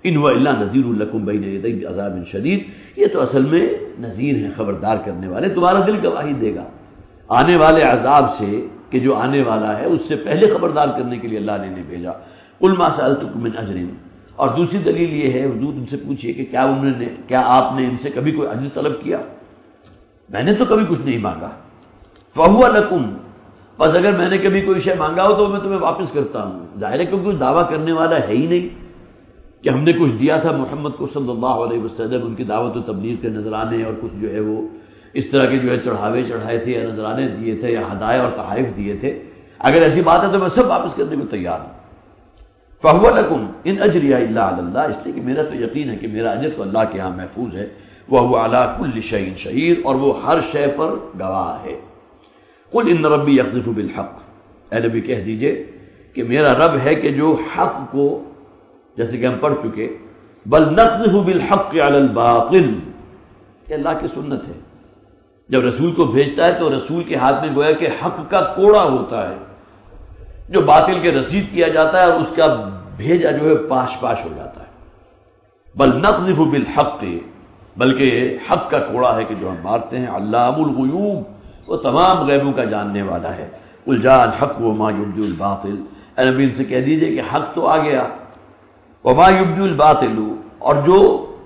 ان هو الا نذیر لکم بین یدی عذاب شدید، یہ تو اصل میں نذیر ہیں، خبردار کرنے والے، تمہارا دل گواہی دے گا آنے والے عذاب سے کہ جو آنے والا ہے اس سے پہلے خبردار کرنے کے لیے اللہ نے انہیں بھیجا۔ قل ما سألتکم من اجر، اور دوسری دلیل یہ ہے حضور ان سے پوچھئے کہ کیا انہوں نے کیا آپ نے ان سے کبھی کوئی اجر طلب کیا؟ میں نے تو کبھی کچھ نہیں مانگا۔ فہو لکم، بس اگر میں نے کبھی کوئی شے مانگا ہو تو میں تمہیں واپس کرتا ہوں۔ ظاہر ہے کیونکہ کوئی دعویٰ کرنے والا ہے ہی نہیں کہ ہم نے کچھ دیا تھا محمد کو صلی اللہ علیہ وسلم، ان کی دعوت و تبلیغ کے نذرانے اور کچھ جو ہے وہ اس طرح کے جو ہے چڑھاوے چڑھائے تھے یا نذرانے دیے تھے یا ہدایہ اور تحائف دیے تھے، اگر ایسی بات ہے تو میں سب واپس کرنے کو تیار ہوں۔ فہو لکم ان اجریہ الا علی اللہ، اس لیے کہ میرا تو یقین ہے کہ میرا اجر تو اللہ کے ہاں محفوظ ہے، وہو علی کل شیء شہید، اور وہ ہر شے پر گواہ ہے۔ قل ان ربی یقذف بالحق، اے نبی کہہ دیجئے کہ میرا رب ہے کہ جو حق کو، جیسے کہ ہم پڑھ چکے، بل نقذف بالحق علی الباطل، یہ اللہ کی سنت ہے، جب رسول کو بھیجتا ہے تو رسول کے ہاتھ میں گویا کہ حق کا کوڑا ہوتا ہے جو باطل کے رسید کیا جاتا ہے اور اس کا بھیجا جو ہے پاش پاش ہو جاتا ہے۔ بل نقذف بالحق، بلکہ حق کا کوڑا ہے کہ جو ہم مارتے ہیں۔ علام الغیوب، وہ تمام غیبوں کا جاننے والا ہے۔ قل جاء الحق وما یبدی الباطل، اے نبی ان سے کہہ دیجئے کہ حق تو آ گیا، وما یبدی الباطل، اور جو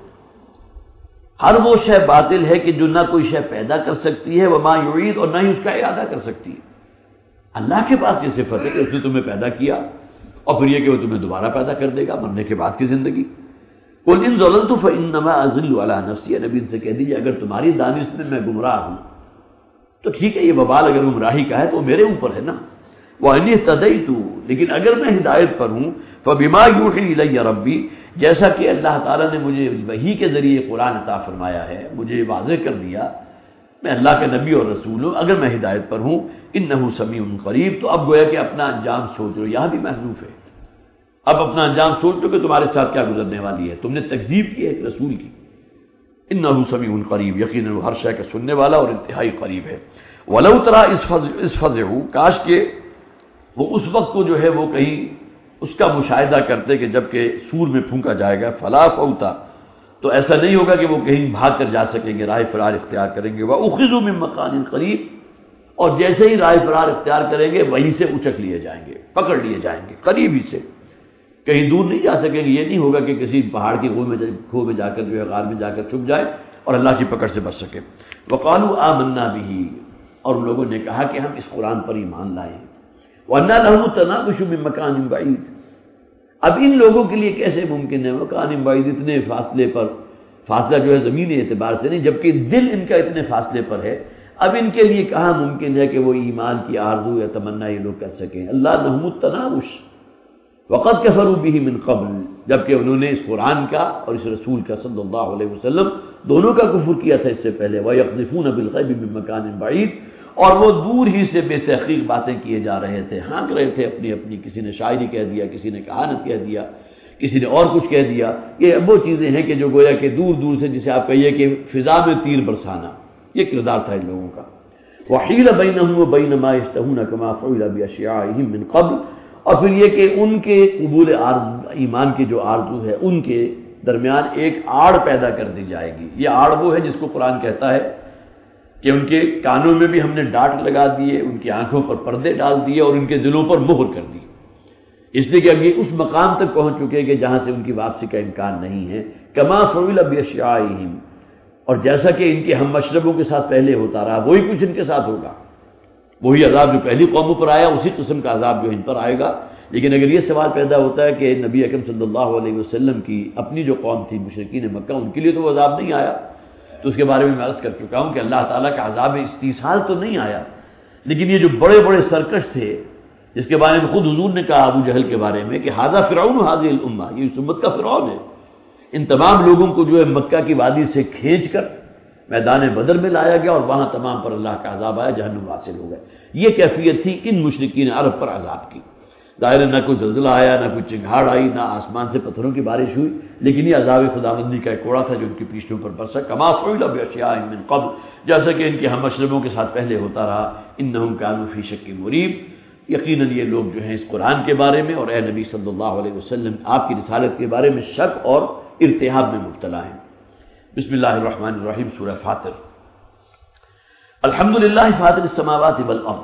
ہر وہ شے باطل ہے کہ جو نہ کوئی شے پیدا کر سکتی ہے، وما یعید، اور نہ ہی اس کا اعادہ کر سکتی ہے۔ اللہ کے پاس یہ صفت ہے کہ اس نے تمہیں پیدا کیا اور پھر یہ کہ وہ تمہیں دوبارہ پیدا کر دے گا مرنے کے بعد کی زندگی۔ قل ان ضللت فانما اضل علی نفسی، نبی ان سے کہہ دیجیے اگر تمہاری دانش میں میں گمراہ ہوں تو ٹھیک ہے، یہ وبال اگر گمراہی کا ہے تو میرے اوپر ہے نا۔ وانی اهتدیت، لیکن اگر میں ہدایت پر ہوں، فبما یوحی الی ربی، جیسا کہ اللہ تعالیٰ نے مجھے وحی کے ذریعے قرآن عطا فرمایا ہے، مجھے واضح کر دیا، میں اللہ کے نبی اور رسول ہوں، اگر میں ہدایت پر ہوں، انہ سمیع قریب، تو اب گویا کہ اپنا انجام سوچ لو، یہاں بھی محذوف ہے، اب اپنا انجام سوچ لو کہ تمہارے ساتھ کیا گزرنے والی ہے، تم نے تکذیب کی ہے ایک رسول کی۔ انہ سمیع قریب، یقیناً وہ ہر شے کا سننے والا اور انتہائی قریب ہے۔ ولو تری اذ فزعوا، کاش کہ وہ اس وقت کو جو ہے وہ کہیں اس کا مشاہدہ کرتے کہ جب کہ سور میں پھونکا جائے گا، فلا فوتا، تو ایسا نہیں ہوگا کہ وہ کہیں بھاگ کر جا سکیں گے، راہ فرار اختیار کریں گے۔ وَأُخِذُوا مِن مَّكَانٍ قَرِيبٍ، اور جیسے ہی راہ فرار اختیار کریں گے وہیں سے اچک لیے جائیں گے، پکڑ لیے جائیں گے، قریب ہی سے، کہیں دور نہیں جا سکیں گے۔ یہ نہیں ہوگا کہ کسی پہاڑ کی گوہ میں کھو میں جا کر جو ہے غار میں جا کر چھپ جائے اور اللہ کی پکڑ سے بچ سکے۔ وَقَالُوا آمَنَّا بِهِ، اور ان لوگوں نے کہا کہ ہم اس قرآن پر ایمان لائے۔ وَأَنَّىٰ لَهُمُ التَّنَاوُشُ مِن مَّكَانٍ بَعِيدٍ، اب ان لوگوں کے لیے کیسے ممکن ہے مکان بعید، اتنے فاصلے پر، فاصلہ جو ہے زمینی اعتبار سے نہیں جبکہ دل ان کا اتنے فاصلے پر ہے، اب ان کے لیے کہاں ممکن ہے کہ وہ ایمان کی آرزو یا تمنا یہ لوگ کر سکیں۔ اللہ لہم التناوش وقد کفروا به من قبل، جبکہ انہوں نے اس قرآن کا اور اس رسول کا صلی اللہ علیہ وسلم دونوں کا کفر کیا تھا اس سے پہلے۔ وَيَقْذِفُونَ بِالْغَيْبِ مِن مَّكَانٍ بَعِيدٍ، اور وہ دور ہی سے بے تحقیق باتیں کیے جا رہے تھے، ہانک رہے تھے اپنی اپنی، کسی نے شاعری کہہ دیا، کسی نے کہانت کہہ دیا، کسی نے اور کچھ کہہ دیا۔ یہ وہ چیزیں ہیں کہ جو گویا کہ دور دور سے، جسے آپ کہیے کہ فضا میں تیر برسانا، یہ کردار تھا ان لوگوں کا۔ وَحِيلَ بَيْنَهُمْ وَبَيْنَ مَا يَشْتَهُونَ كَمَا فُعِلَ بِأَشْيَاعِهِمْ مِن قَبْلُ، اور پھر یہ کہ ان کے قبول ایمان کی جو آرزو ہے ان کے درمیان ایک آڑ پیدا کر دی جائے گی۔ یہ آڑ وہ ہے جس کو قرآن کہتا ہے کہ ان کے کانوں میں بھی ہم نے ڈانٹ لگا دیے، ان کی آنکھوں پر پردے ڈال دیے اور ان کے دلوں پر مہر کر دی، اس لیے کہ اب یہ اس مقام تک پہنچ چکے کہ جہاں سے ان کی واپسی کا امکان نہیں ہے۔ کما فعل باشیاعہم، اور جیسا کہ ان کے ہم مشربوں کے ساتھ پہلے ہوتا رہا وہی کچھ ان کے ساتھ ہوگا، وہی عذاب جو پہلی قوموں پر آیا اسی قسم کا عذاب جو ان پر آئے گا۔ لیکن اگر یہ سوال پیدا ہوتا ہے کہ نبی اکرم صلی اللہ علیہ وسلم کی اپنی جو قوم تھی مشرکین مکہ، ان کے لیے تو وہ عذاب نہیں آیا، تو اس کے بارے میں میں عرض کر چکا ہوں کہ اللہ تعالیٰ کا عذاب استیصال تو نہیں آیا، لیکن یہ جو بڑے بڑے سرکش تھے جس کے بارے میں خود حضور نے کہا ابو جہل کے بارے میں کہ ھذا فرعون ھذہ الامہ، یہ اس امت کا فرعون ہے، ان تمام لوگوں کو جو ہے مکہ کی وادی سے کھینچ کر میدان بدر میں لایا گیا اور وہاں تمام پر اللہ کا عذاب آیا، جہنم واصل ہو گئے۔ یہ کیفیت تھی ان مشرکین عرب پر عذاب کی۔ ظاہر نہ کوئی زلزلہ آیا، نہ کوئی چنگھاڑ آئی، نہ آسمان سے پتھروں کی بارش ہوئی، لیکن یہ عذاب خداوندی کا ایک کوڑا تھا جو ان کی پیشوں پر برسا۔ کما فعل باشیاء من قبل، جیسا کہ ان کے ہم مشربوں کے ساتھ پہلے ہوتا رہا۔ انہم کانوا فی شک مریب، یقیناً یہ لوگ جو ہیں اس قرآن کے بارے میں اور اے نبی صلی اللہ علیہ وسلم آپ کی رسالت کے بارے میں شک اور ارتیاب میں مبتلا ہیں۔ بسم اللہ الرحمن الرحیم، سورہ فاطر۔ الحمدللہ فاطر السماوات والارض،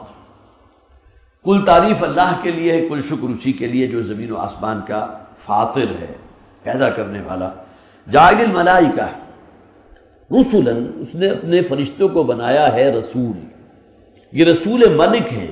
کل تعریف اللہ کے لیے ہے، کل شکر اسی کے لیے جو زمین و آسمان کا فاطر ہے، پیدا کرنے والا۔ جاعل الملائکہ رسلا، اس نے اپنے فرشتوں کو بنایا ہے رسول، یہ رسول ملک ہیں،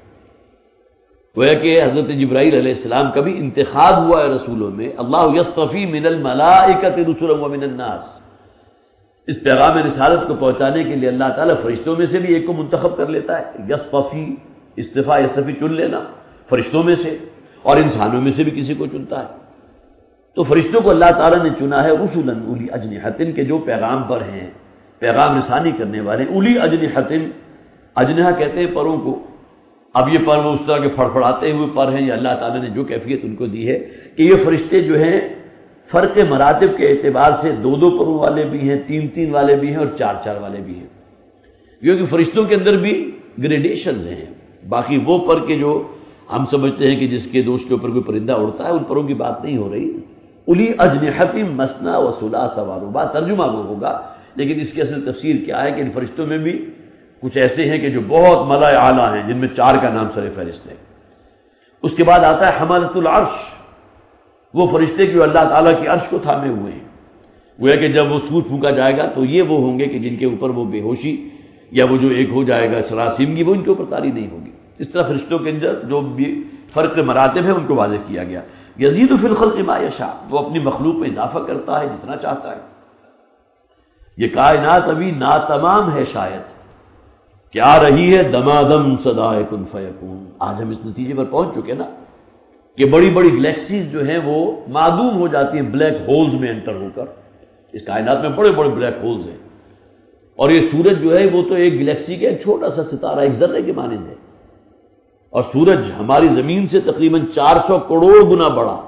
گویا کہ حضرت جبرائیل علیہ السلام کا بھی انتخاب ہوا ہے رسولوں میں۔ اللہ یصطفی من الملائکۃ رسلا ومن الناس، اس پیغام رسالت کو پہنچانے کے لیے اللہ تعالیٰ فرشتوں میں سے بھی ایک کو منتخب کر لیتا ہے۔ یصطفی، استفاء یصطفی چن لینا فرشتوں میں سے، اور انسانوں میں سے بھی کسی کو چنتا ہے۔ تو فرشتوں کو اللہ تعالیٰ نے چنا ہے رسلا اولی اجنحۃ، کے جو پیغام پر ہیں، پیغام رسانی کرنے والے۔ اولی اجنحۃ، اجنحہ کہتے ہیں پروں کو۔ اب یہ پر وہ اس طرح کے پھڑپھڑاتے ہوئے پر ہیں، یا اللہ تعالیٰ نے جو کیفیت ان کو دی ہے کہ یہ فرشتے جو ہیں فرق مراتب کے اعتبار سے دو دو پروں والے بھی ہیں، تین تین والے بھی ہیں، اور چار چار والے بھی ہیں، کیونکہ فرشتوں کے اندر بھی گریڈیشنز ہیں۔ باقی وہ پر کے جو ہم سمجھتے ہیں کہ جس کے دوست کے اوپر کوئی پرندہ اڑتا ہے، ان پروں کی بات نہیں ہو رہی۔ اولی اجنحۃ مثنی و ثلاث و رباع، ترجمہ وہ ہوگا، لیکن اس کی اصل تفسیر کیا ہے کہ ان فرشتوں میں بھی کچھ ایسے ہیں کہ جو بہت ملائے اعلیٰ ہیں، جن میں چار کا نام سر فہرست ہے۔ اس کے بعد آتا ہے حملۃ العرش، وہ فرشتے جو اللہ تعالیٰ کی عرش کو تھامے ہوئے ہیں، وہ ہے کہ جب وہ سور پھونکا جائے گا تو یہ وہ ہوں گے کہ جن کے اوپر وہ بے ہوشی یا وہ جو ایک ہو جائے گا سراسیمگی، وہ ان کے اوپر طاری نہیں ہوگی۔ اس طرح فرشتوں کے اندر جو بھی فرق مراتب ہے ان کو واضح کیا گیا۔ یزید فی الخلق ما یشاء، وہ اپنی مخلوق میں اضافہ کرتا ہے جتنا چاہتا ہے۔ یہ کائنات ابھی ناتمام ہے، شاید کہ آ رہی ہے دمادم صدائے کن فیکون۔ آج ہم اس نتیجے پر پہنچ چکے نا کہ بڑی بڑی گلیکسیز جو ہیں وہ معدوم ہو جاتی ہیں بلیک ہولز میں انٹر ہو کر۔ اس کائنات میں بڑے بڑے بلیک ہولز ہیں، اور یہ سورج جو ہے وہ تو ایک گلیکسی کا ایک چھوٹا سا ستارہ، ایک ذرے کے مانند ہے، اور سورج ہماری زمین سے تقریباً چار سو کروڑ گنا بڑا،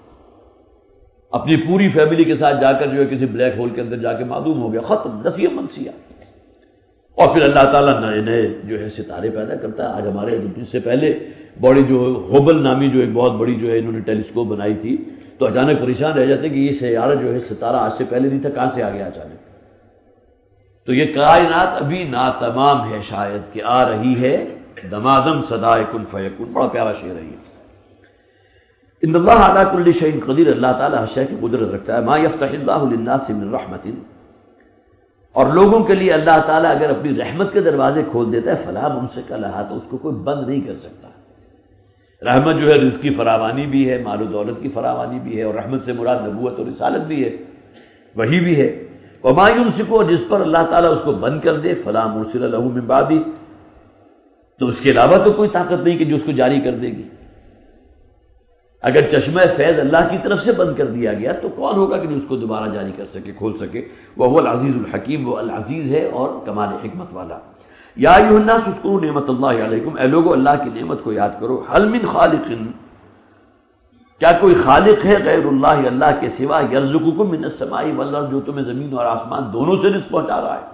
اپنی پوری فیملی کے ساتھ جا کر جو ہے کسی بلیک ہول کے اندر جا کے معدوم ہو گیا، ختم، نسیہ منسیہ۔ اور پھر اللہ تعالیٰ نئے نئے جو ہے ستارے پیدا کرتا ہے۔ آج ہمارے اس سے پہلے بڑی جو ہوبل نامی جو ایک بہت بڑی جو ہے انہوں نے ٹیلیسکوپ بنائی تھی، تو اچانک پریشان رہ جاتے کہ یہ سیارہ جو ہے ستارہ آج سے پہلے نہیں تھا، کہاں سے آ گیا اچانک۔ تو یہ کائنات ابھی ناتمام ہے، شاید کہ آ رہی ہے دمادم صدائے کن فیکون۔ بڑا پیارا شعر ہے یہ۔ ان اللہ علی کل شیء قدیر، اللہ تعالیٰ ہر شے کی قدرت رکھتا ہے۔ ما یفتح اللہ للناس من رحمت، اور لوگوں کے لیے اللہ تعالیٰ اگر اپنی رحمت کے دروازے کھول دیتا ہے فلا ممسک لہا، تو اس کو کوئی بند نہیں کر سکتا۔ رحمت جو ہے رزق کی فراوانی بھی ہے، مال و دولت کی فراوانی بھی ہے، اور رحمت سے مراد نبوت اور رسالت بھی ہے، وہی بھی ہے۔ وما یمسک، جس پر اللہ تعالیٰ اس کو بند کر دے فلا مرسل لہ من بعدہ، تو اس کے علاوہ تو کوئی طاقت نہیں کہ جو اس کو جاری کر دے گی۔ اگر چشمہ فیض اللہ کی طرف سے بند کر دیا گیا تو کون ہوگا کہ جو اس کو دوبارہ جاری کر سکے، کھول سکے؟ وہو العزیز الحکیم، وہ العزیز ہے اور کمال حکمت والا۔ یا ایھا الناس اذکروا نعمت اللہ علیکم، اے لوگو اللہ کی نعمت کو یاد کرو۔ هل من خالق، کیا کوئی خالق ہے غیر اللہ، اللہ کے سوا، یرزقکم من السماء والارض، جو تمہیں زمین اور آسمان دونوں سے رزق پہنچا رہا ہے۔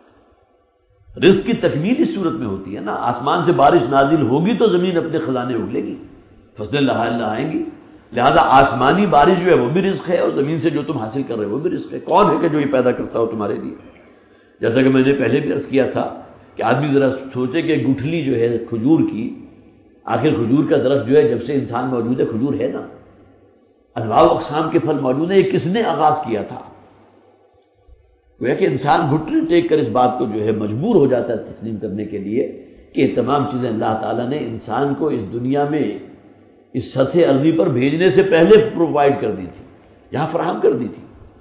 رزق کی تکمیل اس صورت میں ہوتی ہے نا، آسمان سے بارش نازل ہوگی تو زمین اپنے خزانے اگلے گی، فصلیں لہا آئیں گی، لہذا آسمانی بارش جو ہے وہ بھی رزق ہے، اور زمین سے جو تم حاصل کر رہے ہو وہ بھی رزق ہے۔ کون ہے کہ جو یہ پیدا کرتا ہو تمہارے لیے؟ جیسا کہ میں نے پہلے بھی عرض کیا تھا کہ آدمی ذرا سوچے کہ گٹھلی جو ہے کھجور کی، آخر کھجور کا درخت جو ہے جب سے انسان موجود ہے کھجور ہے نا، انواع و اقسام کے پھل موجود ہیں، یہ کس نے آغاز کیا تھا؟ وہ ہے کہ انسان گھٹنے ٹیک کر اس بات کو جو ہے مجبور ہو جاتا ہے تسلیم کرنے کے لیے کہ یہ تمام چیزیں اللہ تعالیٰ نے انسان کو اس دنیا میں اس سطح ارضی پر بھیجنے سے پہلے پرووائڈ کر دی تھی، یہاں فراہم کر دی تھی۔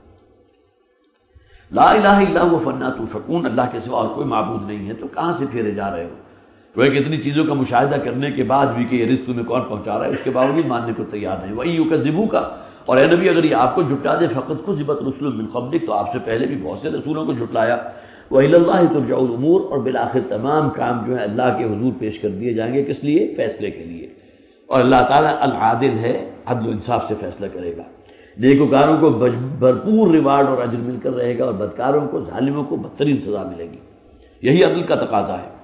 لا الہ الا هو فانا تؤفکون، اللہ کے سوا اور کوئی معبود نہیں ہے، تو کہاں سے پھیرے جا رہے ہو؟ وہ کہ اتنی چیزوں کا مشاہدہ کرنے کے بعد بھی کہ یہ رزق تمہیں کون پہنچا رہا ہے، اس کے باوجود ماننے کو تیار نہیں۔ وَإِن يُكَذِّبُوكَ، اور اے نبی اگر یہ آپ کو جھٹلا دے، فقد كذبت رسل من قبلک، تو آپ سے پہلے بھی بہت سے رسولوں کو جھٹلایا۔ وَإِلَى اللَّهِ تُرْجَعُ الْأُمُورُ، اور بالآخر تمام کام جو ہے اللہ کے حضور پیش کر دیے جائیں گے، کس لیے؟ فیصلے کے لیے۔ اور اللہ تعالیٰ العادل ہے، عدل و انصاف سے فیصلہ کرے گا۔ نیکوکاروں کو بھرپور ریوارڈ اور اجر مل کر رہے گا، اور بدکاروں کو، ظالموں کو بدترین سزا ملے گی۔ یہی عدل کا تقاضا ہے۔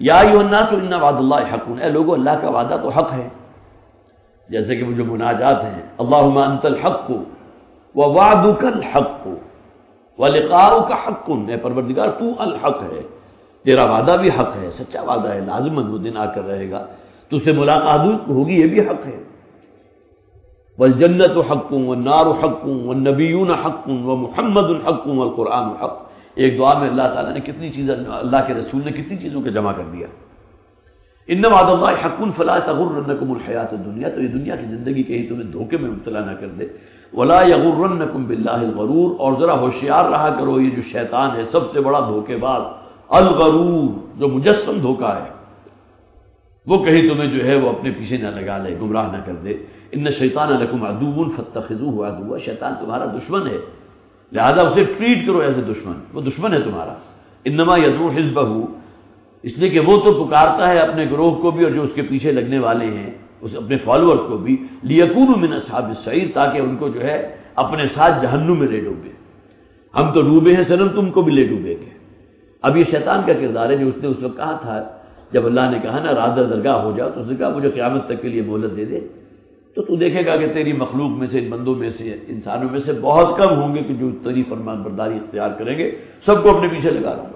یا ایھا الناس ان وعد اللہ حق، اے لوگو اللہ کا وعدہ تو حق ہے. جیسے کہ وہ جو مناجات ہیں، اللہم انت الحق ووعدک الحق ولقاؤک حق، اے پروردگار تو الحق ہے، تیرا وعدہ بھی حق ہے، سچا وعدہ ہے، لازماً وہ دن آ کر رہے گا، تجھ سے ملاقات ہوگی، یہ بھی حق ہے. والجنت حق والنار حق والنبیون حق ومحمد حق والقرآن حق. ایک دعا میں اللہ تعالیٰ نے کتنی چیزیں، اللہ کے رسول نے کتنی چیزوں کو جمع کر دیا. ان وعد اللہ حق فلا تغرنکم الحیات الدنیا، تو یہ دنیا کی زندگی کہیں تمہیں دھوکے میں مبتلا نہ کر دے. ولا یغرنکم باللہ الغرور، اور ذرا ہوشیار رہا کرو، یہ جو شیطان ہے سب سے بڑا دھوکے باز، الغرور، جو مجسم دھوکا ہے، وہ کہیں تمہیں جو ہے وہ اپنے پیچھے نہ لگا لے، گمراہ نہ کر دے. ان الشیطان لکم عدو فاتخذوه عدوا، شیطان تمہارا دشمن ہے، لہذا اسے ٹریٹ کرو ایز اے دشمن، وہ دشمن ہے تمہارا. انما یدعو حزبہ، اس لیے کہ وہ تو پکارتا ہے اپنے گروہ کو بھی اور جو اس کے پیچھے لگنے والے ہیں اس اپنے فالوورز کو بھی، لیکونوا من اصحاب السعیر، تاکہ ان کو جو ہے اپنے ساتھ جہنم میں لے ڈوبے. ہم تو ڈوبے ہیں سنم، تم کو بھی لے ڈوبیں گے. اب یہ شیطان کا کردار ہے جو اس نے اس وقت کہا تھا جب اللہ نے کہا نا رات درگاہ ہو جاؤ، تو اس نے کہا مجھے قیامت تک کے لیے مہلت دے دے، تو تو دیکھے گا کہ تیری مخلوق میں سے، ان بندوں میں سے، انسانوں میں سے بہت کم ہوں گے کہ جو تیری فرمان برداری اختیار کریں گے، سب کو اپنے پیچھے لگا لوں گا.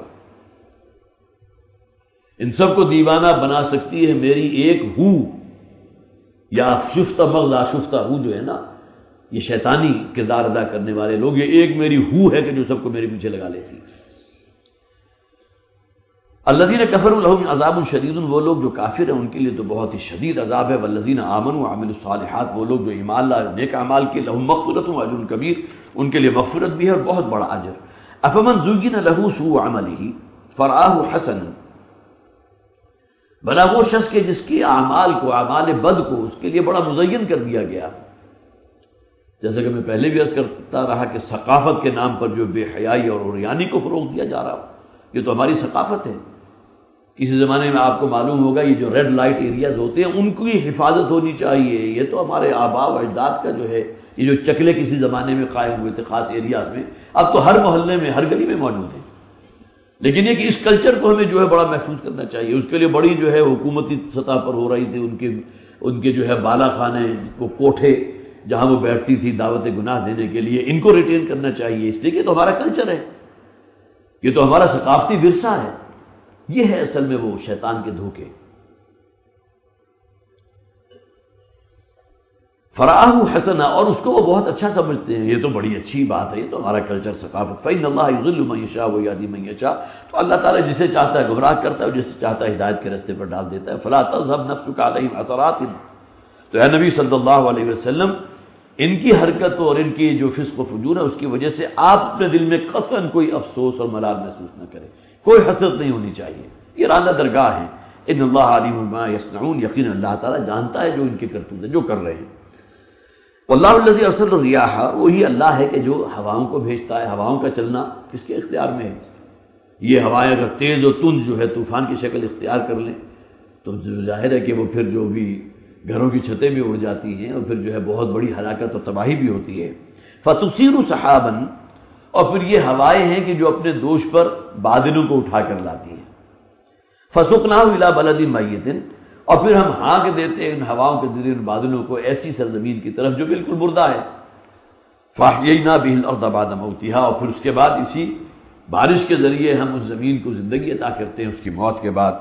ان سب کو دیوانہ بنا سکتی ہے میری ایک ہو، یا شفتہ مغز آشفتہ ہو جو ہے نا، یہ شیطانی کردار ادا کرنے والے لوگ، یہ ایک میری ہو ہے کہ جو سب کو میرے پیچھے لگا لیتی. الذین کفروا لہم عذاب شدید، وہ لوگ جو کافر ہیں ان کے لیے تو بہت ہی شدید عذاب ہے. والذین آمنوا وعملوا الصالحات، وہ لوگ جو ایمان لائے نیک اعمال کیے، لہم مغفرۃ واجر کبیر، ان کے لیے مغفرت بھی ہے اور بہت بڑا اجر. افمن زین لہ سوء عملہ فرآہ حسنا، بنا وہ شخص کے جس کی اعمال کو، اعمال بد کو اس کے لیے بڑا مزین کر دیا گیا. جیسے کہ میں پہلے بھی عرض کرتا رہا کہ ثقافت کے نام پر جو بے حیائی اور عریانی کو فروغ دیا جا رہا، یہ تو ہماری ثقافت ہے. کسی زمانے میں آپ کو معلوم ہوگا یہ جو ریڈ لائٹ ایریاز ہوتے ہیں ان کی حفاظت ہونی چاہیے. یہ تو ہمارے آباء و اجداد کا جو ہے، یہ جو چکلے کسی زمانے میں قائم ہوئے تھے خاص ایریاز میں، اب تو ہر محلے میں، ہر گلی میں موجود ہیں. لیکن یہ کہ اس کلچر کو ہمیں جو ہے بڑا محفوظ کرنا چاہیے. اس کے لیے بڑی جو ہے حکومتی سطح پر ہو رہی تھی، ان کے ان کے جو ہے بالا خانے، وہ کوٹھے جہاں وہ بیٹھتی تھی دعوت گناہ دینے کے لیے، ان کو ریٹین کرنا چاہیے. اس لیے کہ یہ تو ہمارا کلچر ہے، یہ تو ہمارا ثقافتی ورثہ ہے. یہ ہے اصل میں وہ شیطان کے دھوکے. فراہ حسنا، اور اس کو وہ بہت اچھا سمجھتے ہیں، یہ تو بڑی اچھی بات ہے، یہ تو ہمارا کلچر ثقافت. فإن اللہ یضل من یشاء ویہدی من یشاء، تو اللہ تعالیٰ جسے چاہتا ہے گمراہ کرتا ہے اور جسے چاہتا ہے ہدایت کے راستے پر ڈال دیتا ہے. فلا تذهب نفسك علیہم حسرات، تو اے نبی صلی اللہ علیہ وسلم ان کی حرکت اور ان کی جو فسق و فجور ہے اس کی وجہ سے آپ اپنے دل میں قطعاً کوئی افسوس اور ملال محسوس نہ کریں، کوئی حسرت نہیں ہونی چاہیے. یہ راندہ درگاہ ہے. ان اللہ علیم بما یصنعون، یقینا اللہ تعالیٰ جانتا ہے جو ان کے کرتوت ہیں، جو کر رہے ہیں. واللہ الذی ارسل الرياح، وہی اللہ ہے کہ جو ہواؤں کو بھیجتا ہے. ہواؤں کا چلنا کس کے اختیار میں ہے؟ یہ ہوائیں اگر تیز و تند جو ہے طوفان کی شکل اختیار کر لیں تو ظاہر ہے کہ وہ پھر جو بھی گھروں کی چھتیں بھی اڑ جاتی ہیں اور پھر جو ہے بہت بڑی ہلاکت اور تباہی بھی ہوتی ہے. فتصیر سحابا، اور پھر یہ ہوائیں ہیں کہ جو اپنے دوش پر بادلوں کو اٹھا کر لاتی ہیں. فسقناہ الی بلد میت، اور پھر ہم ہانک دیتے ہیں ان ہواؤں کے ذریعے ان بادلوں کو ایسی سرزمین کی طرف جو بالکل مردہ ہے. فاحیینا بہ الارض بعد موتها، اور پھر اس کے بعد اسی بارش کے ذریعے ہم اس زمین کو زندگی عطا کرتے ہیں اس کی موت کے بعد.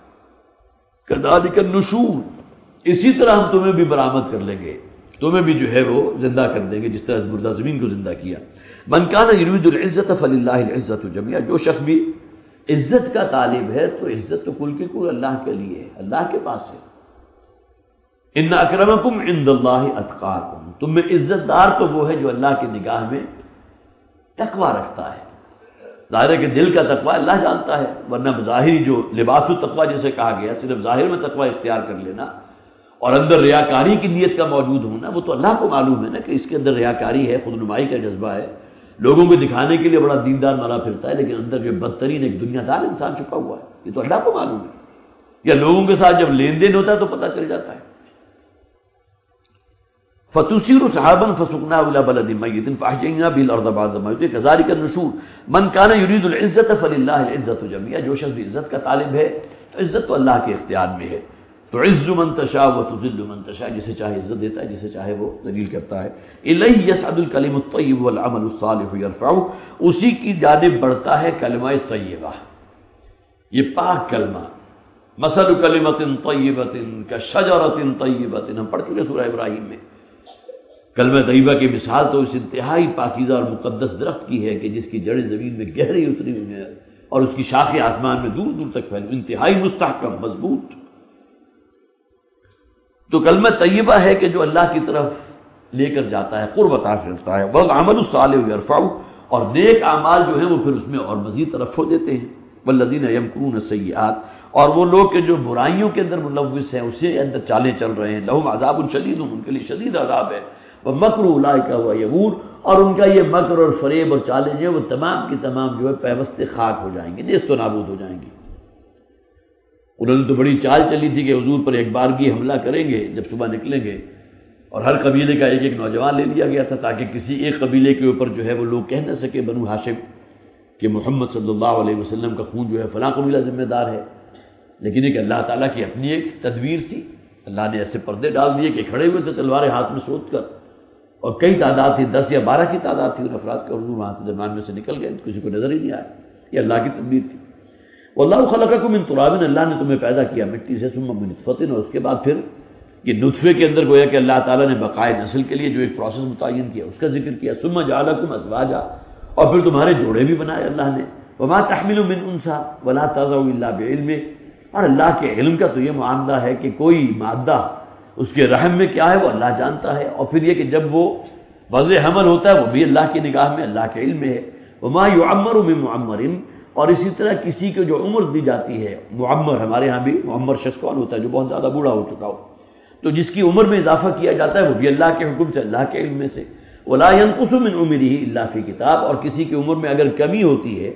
کذالک النشور، اسی طرح ہم تمہیں بھی برآمد کر لیں گے، تمہیں بھی جو ہے وہ زندہ کر دیں گے جس طرح مردہ زمین کو زندہ کیا. من کان یرید العزت فللہ العزت جميعا، جو شخص بھی عزت کا طالب ہے تو عزت تو کل کی کل اللہ کے لیے ہے، اللہ کے پاس ہے. ان اکرمکم عند اللہ اتقاکم، تم میں عزت دار تو وہ ہے جو اللہ کی نگاہ میں تقوی رکھتا ہے. ظاہر ہے کہ دل کا تقوی اللہ جانتا ہے، ورنہ ظاہری جو لباس التقوی جسے کہا گیا، صرف ظاہر میں تقوی اختیار کر لینا اور اندر ریاکاری کی نیت کا موجود ہونا، وہ تو اللہ کو معلوم ہے نا کہ اس کے اندر ریاکاری ہے، خود نمائی کا جذبہ ہے، لوگوں کو دکھانے کے لیے بڑا دیندار مرا پھرتا ہے، لیکن اندر جو بدترین ایک دنیا دار انسان چھپا ہوا ہے. یہ تو اللہ کو معلوم ہے، یا لوگوں کے ساتھ جب لین دین ہوتا ہے تو پتہ چل جاتا ہے. فتصير سحابا فسقناه الى بلد ميت فاحيينا به الارض بعد موتها كذلك النشور من كان يريد العزة فلله العزة جميعا، جو شخص عزت کا طالب ہے تو عزت تو اللہ کے اختیار میں ہے. تعز من تشاء وتذل من تشاء، جسے چاہے عزت دیتا ہے، جسے چاہے وہ ذلیل کرتا ہے. الیہ یصعد الکلم الطیب والعمل الصالح یرفعہ، اسی کی جانب بڑھتا ہے کلمہ طیبہ، یہ پاک کلمہ. مثل کلمۃ طیبۃ کشجرۃ طیبۃ، ہم پڑھ چکے سورہ ابراہیم میں. کلمہ طیبہ کی مثال تو اس انتہائی پاکیزہ اور مقدس درخت کی ہے کہ جس کی جڑیں زمین میں گہری اتری ہوئی ہیں اور اس کی شاخیں آسمان میں دور دور تک پھیلی، انتہائی مستحکم مضبوط. تو کلمہ طیبہ ہے کہ جو اللہ کی طرف لے کر جاتا ہے، قرب عطا کرتا ہے. والعمل الصالح یرفعہ، اور نیک اعمال جو ہیں وہ پھر اس میں اور مزید ترفع دیتے ہیں. والذین یمکرون السیئات، اور وہ لوگ کہ جو برائیوں کے اندر ملوث ہیں، اسی اندر چالیں چل رہے ہیں، لہم عذاب شدید، ان کے لیے شدید عذاب ہے. ومکر اولئک هو یبور، اور ان کا یہ مکر اور فریب اور چالیں جو وہ تمام کی تمام جو ہے پیوست خاک ہو جائیں گے، نیست و نابود ہو جائیں گی. انہوں نے تو بڑی چال چلی تھی کہ حضور پر ایک بارگی حملہ کریں گے جب صبح نکلیں گے، اور ہر قبیلے کا ایک ایک نوجوان لے لیا گیا تھا تاکہ کسی ایک قبیلے کے اوپر جو ہے وہ لوگ کہہ نہ سکے بنو ہاشم کہ محمد صلی اللہ علیہ وسلم کا خون جو ہے فلاں قبیلہ ذمہ دار ہے. لیکن ایک اللہ تعالیٰ کی اپنی ایک تدبیر تھی. اللہ نے ایسے پردے ڈال دیے کہ کھڑے ہوئے تھے تلواریں ہاتھ میں سوت کر، اور کئی تعداد تھی، دس یا بارہ کی تعداد تھی ان افراد کے، اور حضور وہاں سے درمیان میں سے نکل گئے، کسی کو نظر ہی نہیں آیا. یہ اللہ کی تدبیر تھی. واللہ خلقکم من تراب، اللہ نے تمہیں پیدا کیا مٹی سے، ثم من نطفۃ، اور اس کے بعد پھر یہ نطفے کے اندر گویا کہ اللہ تعالیٰ نے بقائے نسل کے لیے جو ایک پروسیس متعین کیا اس کا ذکر کیا. ثم جعلکم ازواجا، اور پھر تمہارے جوڑے بھی بنائے اللہ نے. وما تحمل من انثى ولا تضع الا بعلمه، اور اللہ کے علم کا تو یہ معاملہ ہے کہ کوئی مادہ اس کے رحم میں کیا ہے وہ اللہ جانتا ہے، اور پھر یہ کہ جب وہ وضع حمل ہوتا ہے وہ بھی اللہ کی نگاہ میں، اللہ کے علم میں ہے. وما يعمر من معمر، اور اسی طرح کسی کو جو عمر دی جاتی ہے، معمر ہمارے ہاں بھی معمر شخص کون ہوتا ہے جو بہت زیادہ بوڑھا ہو چکا ہو، تو جس کی عمر میں اضافہ کیا جاتا ہے وہ بھی اللہ کے حکم سے، اللہ کے علم میں سے. ولا ينقص من عمره الا في کتاب، اور کسی کی عمر میں اگر کمی ہوتی ہے،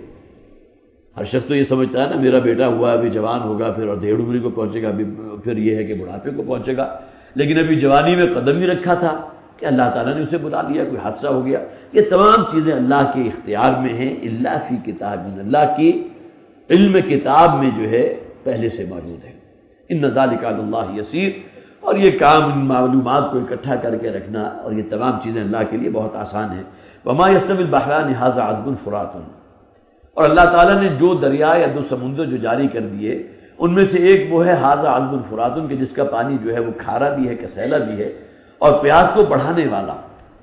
ہر شخص تو یہ سمجھتا ہے نا میرا بیٹا ہوا ابھی جوان ہوگا پھر اور ڈیڑھ عمری کو پہنچے گا، ابھی پھر یہ ہے کہ بڑھاپے کو پہنچے گا، لیکن ابھی جوانی میں قدم ہی رکھا تھا کہ اللہ تعالیٰ نے اسے بلا لیا، کوئی حادثہ ہو گیا. یہ تمام چیزیں اللہ کے اختیار میں ہیں، الا فی کتاب، اللہ کی علم کتاب میں جو ہے پہلے سے موجود ہے. ان ذالک علی اللہ یسیر، اور یہ کام ان معلومات کو اکٹھا کر کے رکھنا اور یہ تمام چیزیں اللہ کے لیے بہت آسان ہیں. وما یستوی البحران ھذا عذب فرات، اور اللہ تعالیٰ نے جو دریا یا دو سمندر جو جاری کر دیے ان میں سے ایک وہ ہے ھذا عذب فرات، کہ جس کا پانی جو ہے وہ کھارا بھی ہے، کسیلا بھی ہے، اور پیاس کو بڑھانے والا.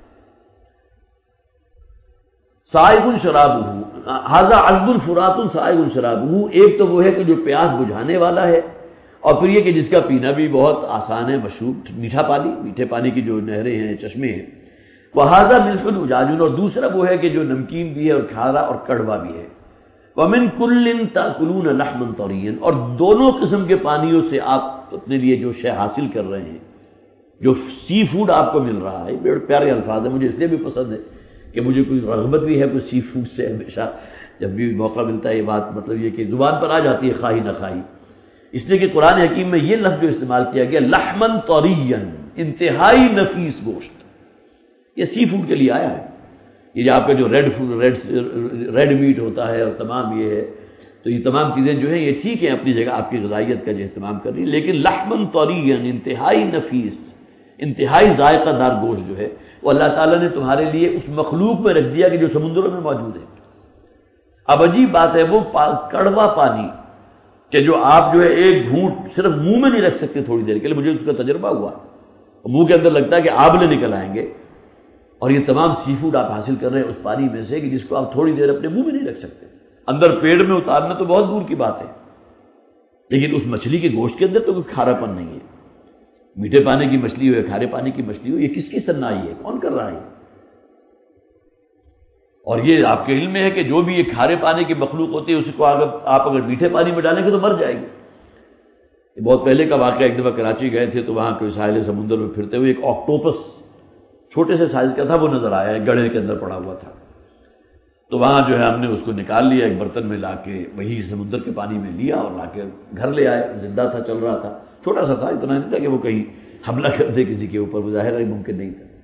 سائغ شرابہ، ھذا عذب فرات سائغ شرابہ، ایک تو وہ ہے کہ جو پیاس بجھانے والا ہے، اور پھر یہ کہ جس کا پینا بھی بہت آسان ہے، مشروب میٹھا پانی، میٹھے پانی کی جو نہریں ہیں، چشمے ہیں. وھذا ملح اجاج، اور دوسرا وہ ہے کہ جو نمکین بھی ہے اور کھارا اور کڑوا بھی ہے. ومن کل تاکلون لحما طریا، اور دونوں قسم کے پانیوں سے آپ اپنے لیے جو شے حاصل کر رہے ہیں، جو سی فوڈ آپ کو مل رہا ہے، بڑے پیارے الفاظ ہیں، مجھے اس لیے بھی پسند ہے کہ مجھے کوئی رغبت بھی ہے کوئی سی فوڈ سے، ہمیشہ جب بھی موقع ملتا ہے یہ بات مطلب یہ کہ زبان پر آ جاتی ہے خواہی نہ خواہی، اس لیے کہ قرآن حکیم میں یہ لفظ جو استعمال کیا گیا لحما طریا، انتہائی نفیس گوشت، یہ سی فوڈ کے لیے آیا ہے. یہ آپ کا جو red food red red meat ہوتا ہے اور تمام یہ ہے، تو یہ تمام چیزیں جو ہیں یہ ٹھیک ہیں اپنی جگہ، آپ کی غذائیت کا جو اہتمام کر رہی ہے، لیکن لحما طریا، انتہائی نفیس، انتہائی ذائقہ دار گوشت جو ہے وہ اللہ تعالیٰ نے تمہارے لیے اس مخلوق میں رکھ دیا کہ جو سمندروں میں موجود ہے. اب عجیب بات ہے وہ کڑوا پانی کہ جو آپ جو ہے ایک گھونٹ صرف منہ میں نہیں رکھ سکتے تھوڑی دیر کے لیے، مجھے اس کا تجربہ ہوا، منہ کے اندر لگتا ہے کہ آبلے نکل آئیں گے، اور یہ تمام سی فوڈ آپ حاصل کر رہے ہیں اس پانی میں سے کہ جس کو آپ تھوڑی دیر اپنے منہ میں نہیں رکھ سکتے، اندر پیڑ میں اتارنا تو بہت دور کی بات ہے، لیکن اس مچھلی کے گوشت کے اندر تو کوئی کھارا پن نہیں ہے. میٹھے پانی کی مچھلی ہو یا کھارے پانی کی مچھلی ہو، یہ کس کی صنائی ہے، کون کر رہا ہے؟ اور یہ آپ کے علم میں ہے کہ جو بھی یہ کھارے پانی کی مخلوق ہوتی ہے اس کو اگر آپ اگر میٹھے پانی میں ڈالیں گے تو مر جائے گی. یہ بہت پہلے کا واقعہ، ایک دفعہ کراچی گئے تھے تو وہاں کوئی ساحل سمندر میں پھرتے ہوئے ایک آکٹوپس چھوٹے سے سائز کا تھا وہ نظر آیا، ایک گڑھے کے اندر پڑا ہوا تھا، تو وہاں جو ہے ہم نے اس کو نکال لیا ایک برتن میں لا کے، وہی سمندر کے پانی میں لیا اور لا کے گھر لے آئے. زندہ تھا، چل رہا تھا، چھوٹا سا تھا، اتنا نہیں تھا کہ وہ کہیں حملہ کر دے کسی کے اوپر، وہ ظاہر ہے ممکن نہیں تھا.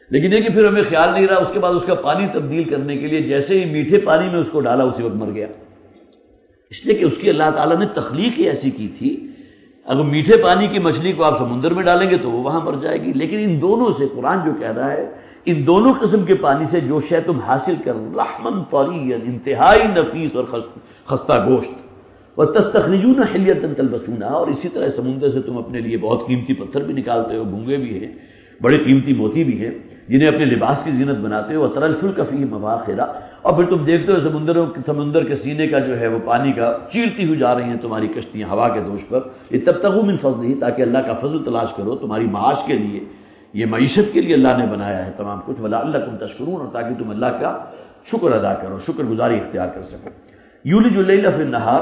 لیکن یہ کہ پھر ہمیں خیال نہیں رہا، اس کے بعد اس کا پانی تبدیل کرنے کے لیے جیسے ہی میٹھے پانی میں اس کو ڈالا اسی وقت مر گیا، اس لیے کہ اس کی اللہ تعالیٰ نے تخلیق ہی ایسی کی تھی، اگر میٹھے پانی کی مچھلی کو آپ سمندر میں ڈالیں گے تو وہ وہاں مر جائے گی، لیکن ان دونوں سے قرآن جو کہہ رہا ہے ان دونوں قسم کے پانی سے جو شے تم حاصل کر لحمن طریا، انتہائی نفیس اور خستہ گوشت، وتستخرجون حلیۃ تلبسونها، اور اسی طرح سمندر سے تم اپنے لیے بہت قیمتی پتھر بھی نکالتے ہو، گھونگے بھی ہیں، بڑے قیمتی موتی بھی ہیں جنہیں اپنے لباس کی زینت بناتے ہو، وترى الفلک فیہ مواخر، اور پھر تم دیکھتے ہو سمندروں سمندر کے سینے کا جو ہے وہ پانی کا چیرتی ہوئی جا رہی ہیں تمہاری کشتیاں ہوا کے دوش پر، لتبتغوا من فضلہ، تاکہ اللہ کا فضل تلاش کرو تمہاری معاش کے لیے، یہ معیشت کے لیے اللہ نے بنایا ہے تمام کچھ، ولعلکم تشکرون، اور تاکہ تم اللہ کا شکر ادا کرو، شکر گزاری اختیار کر سکو۔ یولج اللیل فی النہار،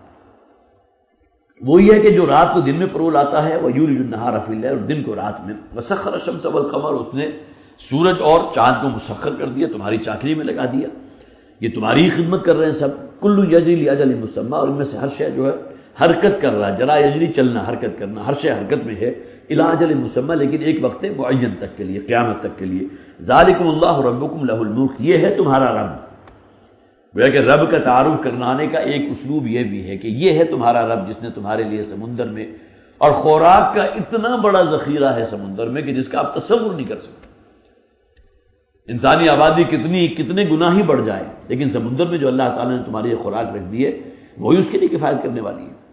وہی ہے کہ جو رات کو دن میں پرول آتا ہے، وہ یولج النہار فی اللیل، اور دن کو رات میں، وسخر الشمس والقمر، اس نے سورج اور چاند کو مسخر کر دیا، تمہاری چاکری میں لگا دیا، یہ تمہاری خدمت کر رہے ہیں سب، کل یجری لاجل مسمى، اور ان میں سے ہر شے جو ہے حرکت کر رہا ہے، جرا یجری چلنا، حرکت کرنا، ہر شے حرکت میں ہے، الی اجل مسمى، لیکن ایک وقت معین تک کے لیے، قیامت تک کے لیے۔ ذالکم اللہ ربکم لہ الملک، یہ ہے تمہارا رب، گویا کہ رب کا تعارف کرنانے کا ایک اسلوب یہ بھی ہے کہ یہ ہے تمہارا رب جس نے تمہارے لیے سمندر میں، اور خوراک کا اتنا بڑا ذخیرہ ہے سمندر میں کہ جس کا آپ تصور نہیں کر سکتے، انسانی آبادی کتنی کتنے گنا ہی بڑھ جائے، لیکن سمندر میں جو اللہ تعالیٰ نے تمہاری خوراک رکھ دی ہے وہی اس کے لیے کفایت کرنے والی ہے۔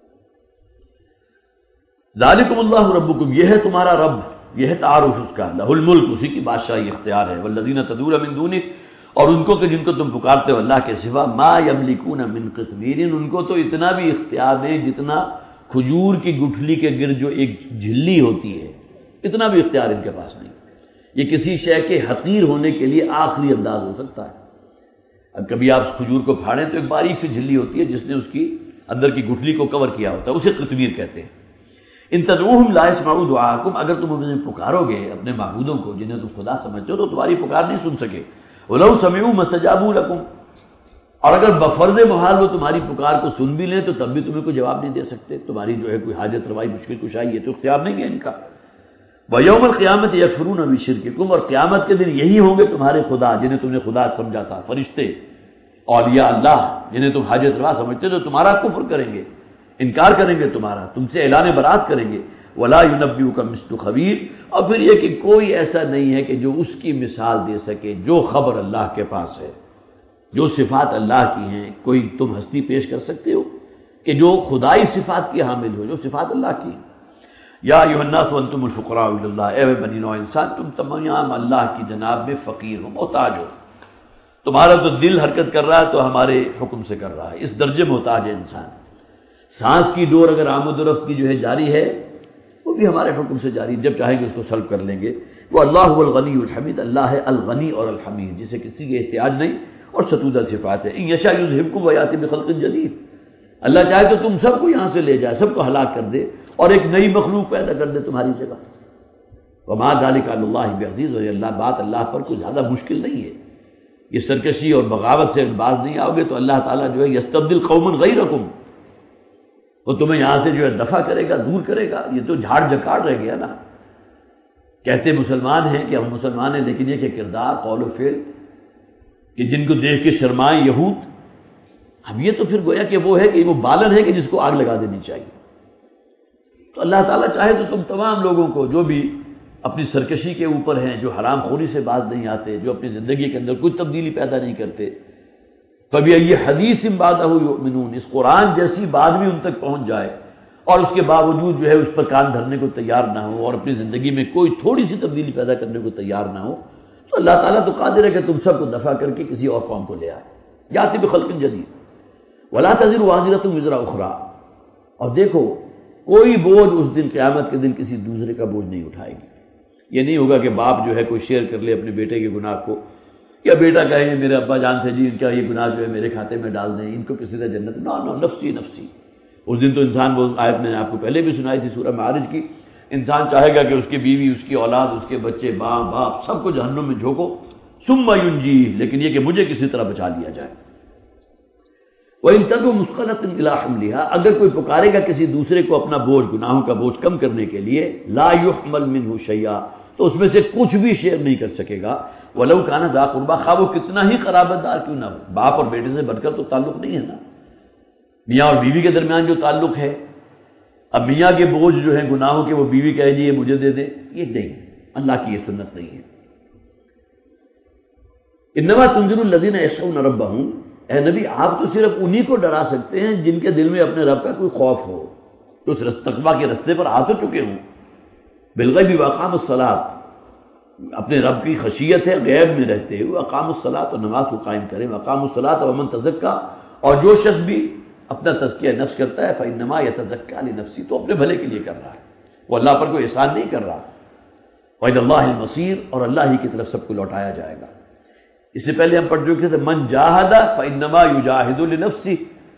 ذالکم اللہ ربکم، یہ ہے تمہارا رب، یہ ہے تعارف اس کا، لہ الملک، اسی کی بادشاہی اختیار ہے، والذین تدعون من دونہ، اور ان کو کہ جن کو تم پکارتے ہو اللہ کے سوا، ما یملکون من قطمیر، ان کو تو اتنا بھی اختیار نہیں جتنا کھجور کی گٹھلی کے گرد جو ایک جھلی ہوتی ہے، اتنا بھی اختیار ان کے پاس نہیں۔ یہ کسی شے کے حقیر ہونے کے لیے آخری انداز ہو سکتا ہے۔ اب کبھی آپ کھجور کو پھاڑیں تو ایک باریک سی جھلی ہوتی ہے جس نے اس کی اندر کی گٹھلی کو کور کیا ہوتا ہے، اسے قطمیر کہتے ہیں۔ ان تدعوہم لا یسمعوا دعاءکم، اگر تم انہیں پکارو گے اپنے معبودوں کو جنہیں تم خدا سمجھتے ہو تو تمہاری پکار نہیں سن سکے، ولو سمعوا ما استجابوا لکم، اور اگر بفرض محال وہ تمہاری پکار کو سن بھی لیں تو تب بھی تمہیں کوئی جواب نہیں دے سکتے، تمہاری جو ہے کوئی حاجت روائی مشکل کشائی ہے تو اختیار نہیں ہے ان کا۔ وَيَوْمَ الْقِيَامَةِ يَكْفُرُونَ بِشِرْكِكُمْ، اور قیامت کے دن یہی ہوں گے تمہارے خدا جنہیں تم نے خدا سمجھا تھا، فرشتے، اولیاء اللہ جنہیں تم حاجت روا سمجھتے تو تمہارا کفر کریں گے، انکار کریں گے تمہارا، تم سے اعلان برات کریں گے۔ وَلَا يُنَبِّئُكَ مِثْلُ خَبِيرٍ، اور پھر یہ کہ کوئی ایسا نہیں ہے کہ جو اس کی مثال دے سکے، جو خبر اللہ کے پاس ہے، جو صفات اللہ کی ہیں، کوئی تم ہستی پیش کر سکتے ہو کہ جو خدائی صفات کی حامل ہو، جو صفات اللہ کی ہیں۔ یا ایھا الناس انتم الفقراء الی اللہ، اے بنی نوع انسان تم تمام اللہ کی جناب میں فقیر ہو، محتاج ہو، تمہارا تو دل حرکت کر رہا ہے تو ہمارے حکم سے کر رہا ہے، اس درجے محتاج ہے انسان۔ سانس کی ڈور اگر آمد و رفت کی جو ہے جاری ہے وہ بھی ہمارے حکم سے جاری، جب چاہیں گے اس کو سلب کر لیں گے۔ وہ اللہ هو الغنی الحمید، اللہ ہے الغنی اور الحمید جسے کسی کے احتیاج نہیں اور ستودہ صفات ہے۔ ان یشاء یذھبکم ویأتی بخلق جدید، اللہ چاہے تو تم سب کو یہاں سے لے جائے، سب کو ہلاک کر دے اور ایک نئی مخلوق پیدا کر دے تمہاری جگہ۔ وما ذلک علی اللہ بعزیز، اور یہ اللہ بات اللہ پر کوئی زیادہ مشکل نہیں ہے۔ یہ سرکشی اور بغاوت سے باز نہیں آؤ گے تو اللہ تعالیٰ جو ہے یستبدل قوما غیرکم، وہ تمہیں یہاں سے جو ہے دفع کرے گا، دور کرے گا۔ یہ تو جھاڑ جکاڑ رہ گیا نا، کہتے مسلمان ہیں کہ ہم مسلمان ہیں، لیکن یہ کہ کردار، قول و فعل کہ جن کو دیکھ کے شرمائیں یہود، اب یہ تو پھر گویا کہ وہ ہے کہ وہ بالن ہے کہ جس کو آگ لگا دینی چاہیے۔ تو اللہ تعالیٰ چاہے تو تم تمام لوگوں کو جو بھی اپنی سرکشی کے اوپر ہیں، جو حرام خوری سے باز نہیں آتے، جو اپنی زندگی کے اندر کوئی تبدیلی پیدا نہیں کرتے، فَبِأَيِّ حَدِيثٍ بَعْدَهُ يُؤْمِنُونَ، اس قرآن جیسی بات بھی ان تک پہنچ جائے اور اس کے باوجود جو ہے اس پر کان دھرنے کو تیار نہ ہو اور اپنی زندگی میں کوئی تھوڑی سی تبدیلی پیدا کرنے کو تیار نہ ہو، تو اللہ تعالیٰ تو قادر ہے کہ تم سب کو دفع کر کے کسی اور قوم کو لے آئے۔ یأتی بخلق جدید ولا تزر وازرۃ وزر اخرى، اور دیکھو کوئی بوجھ اس دن قیامت کے دن کسی دوسرے کا بوجھ نہیں اٹھائے گی۔ یہ نہیں ہوگا کہ باپ جو ہے کوئی شیئر کر لے اپنے بیٹے کے گناہ کو، یا بیٹا کہے میرے ابا جان سے جی ان کا یہ گناہ جو ہے میرے کھاتے میں ڈال دیں، ان کو کسی طرح جنت، نہ نہ نفسی نفسی۔ اس دن تو انسان، وہ آیت میں نے آپ کو پہلے بھی سنائی تھی سورہ معارج کی، انسان چاہے گا کہ اس کی بیوی، اس کی اولاد، اس کے بچے، باپ باپ سب کو جہنم میں جھونکو، ثم ینجی، لیکن یہ کہ مجھے کسی طرح بچا لیا جائے۔ وَإِن تَدْعُ مُثْقَلَةٍ إِلَىٰ حَمْلِهَا، اگر کوئی پکارے گا کسی دوسرے کو اپنا بوجھ، گناہوں کا بوجھ کم کرنے کے لیے، لا يُحْمَلْ مِنْهُ شَيْئًا، تو اس میں سے کچھ بھی شیئر نہیں کر سکے گا. وَلَوْ كَانَ ذَا قُرْبَىٰ، خواہ وہ کتنا ہی قرابت دار کیوں نہ ہو. باپ اور بیٹے سے بڑھ کر تو تعلق نہیں ہے نا. میاں اور بیوی کے درمیان جو تعلق ہے، اب میاں کے بوجھ جو ہیں گناہوں کے وہ بیوی کہے جی یہ مجھے دے دے، یہ نہیں، اللہ کی یہ سنت نہیں ہے. انما تنذر الذین یخشون ربہم، اے نبی آپ تو صرف انہی کو ڈرا سکتے ہیں جن کے دل میں اپنے رب کا کوئی خوف ہو، تو اس تقویٰ کے رستے پر آ تو چکے ہوں. بالغیب واقام الصلاۃ، اپنے رب کی خشیت ہے، غیب میں رہتے ہوئے اقام الصلاۃ، اور نماز کو قائم کریں. اقام الصلاۃ ومن تزکا، اور جو شخص بھی اپنا تزکیہ نفس کرتا ہے فإنما یتزکیٰ لنفسہ، تو اپنے بھلے کے لیے کر رہا ہے، وہ اللہ پر کوئی احسان نہیں کر رہا. وإلی اللہ المصیر، اور اللہ ہی کی طرف سب کو لوٹایا جائے گا. اس سے پہلے ہم پڑھ چکے تھے من جاہد فإنما یجاہد لنفسہ،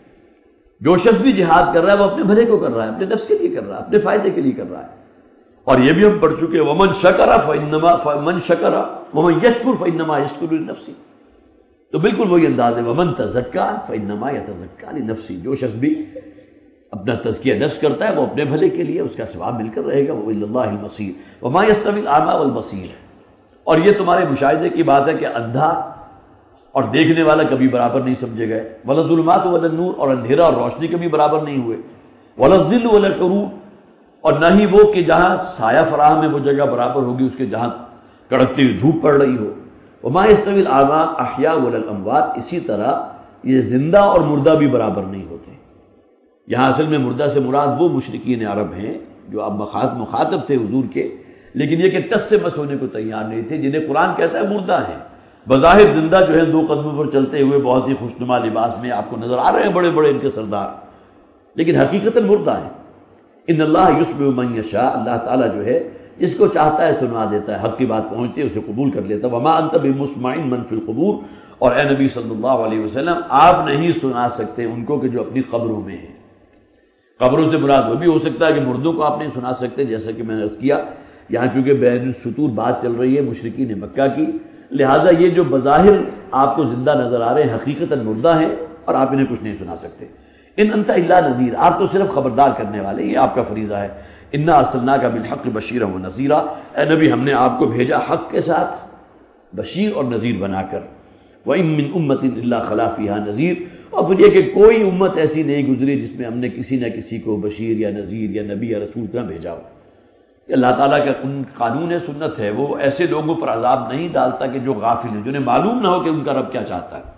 جو شخص بھی جہاد کر رہا ہے وہ اپنے بھلے کو کر رہا ہے، اپنے نفس کے لیے کر رہا ہے، اپنے فائدے کے لیے کر رہا ہے. اور یہ بھی ہم پڑھ چکے ومن شکر فإنما فمن شکر ومن یشکر فإنما یشکر لنفسہ، تو بالکل وہی انداز ہے. ومن تزکا فإنما یتزکا لنفسہ، جو شخص بھی اپنا تزکیہ نفس کرتا ہے وہ اپنے بھلے کے لیے، اس کا ثواب مل کر رہے گا. وإلی اللہ المصیر وما یستوی الأعمى والبصیر، اور یہ تمہارے مشاہدے کی بات ہے کہ اندھا اور دیکھنے والا کبھی برابر نہیں سمجھے گئے. ولا الظلمات ولا النور، اور اندھیرا اور روشنی کبھی برابر نہیں ہوئے. ولا الظل ولا الحرور، اور نہ ہی وہ کہ جہاں سایہ فراہم ہے وہ جگہ برابر ہوگی اس کے جہاں کڑکتی ہوئی دھوپ پڑ رہی ہو. وما یستوی الأعمى احیاء ولا الاموات، اسی طرح یہ زندہ اور مردہ بھی برابر نہیں ہوتے. یہاں اصل میں مردہ سے مراد وہ مشرکین عرب ہیں جو اب مخاطب تھے حضور کے، لیکن یہ کہ ٹس سے مس ہونے کو تیار نہیں تھے، جنہیں قرآن کہتا ہے مردہ ہیں. بظاہر زندہ جو ہے دو قدموں پر چلتے ہوئے بہت ہی خوشنما لباس میں آپ کو نظر آ رہے ہیں بڑے بڑے ان کے سردار، لیکن حقیقتاً مردہ ہیں. ان اللہ یسمع من یشاء، اللہ تعالیٰ جو ہے جس کو چاہتا ہے سنوا دیتا ہے، حق کی بات پہنچتی ہے اسے قبول کر لیتا ہے. وما انت بمسمع من فی القبور، اور اے نبی صلی اللہ علیہ وسلم آپ نہیں سنا سکتے ان کو کہ جو اپنی قبروں میں ہیں. قبروں سے مراد وہ بھی ہو سکتا ہے کہ مردوں کو آپ نہیں سنا سکتے، جیسا کہ میں نے عرض کیا یہاں چونکہ بین السطور بات چل رہی ہے مشرکین مکہ کی، لہٰذا یہ جو بظاہر آپ کو زندہ نظر آ رہے ہیں حقیقتاً مردہ ہیں اور آپ انہیں کچھ نہیں سنا سکتے. ان انت الا نذیر، آپ تو صرف خبردار کرنے والے، یہ آپ کا فریضہ ہے. انا ارسلناک بالحق بشیرا ونذیرا، اے نبی ہم نے آپ کو بھیجا حق کے ساتھ بشیر اور نذیر بنا کر. وَإِن مِّنْ أُمَّةٍ إِلَّا خَلَا فِيهَا نذیر، اور پھر یہ کہ کوئی امت ایسی نہیں گزری جس میں ہم نے کسی نہ کسی کو بشیر یا نذیر یا نبی یا رسول نہ بھیجا ہو. اللہ تعالیٰ کا قانون سنت ہے، وہ ایسے لوگوں پر عذاب نہیں ڈالتا کہ جو غافل ہیں، جنہیں معلوم نہ ہو کہ ان کا رب کیا چاہتا ہے.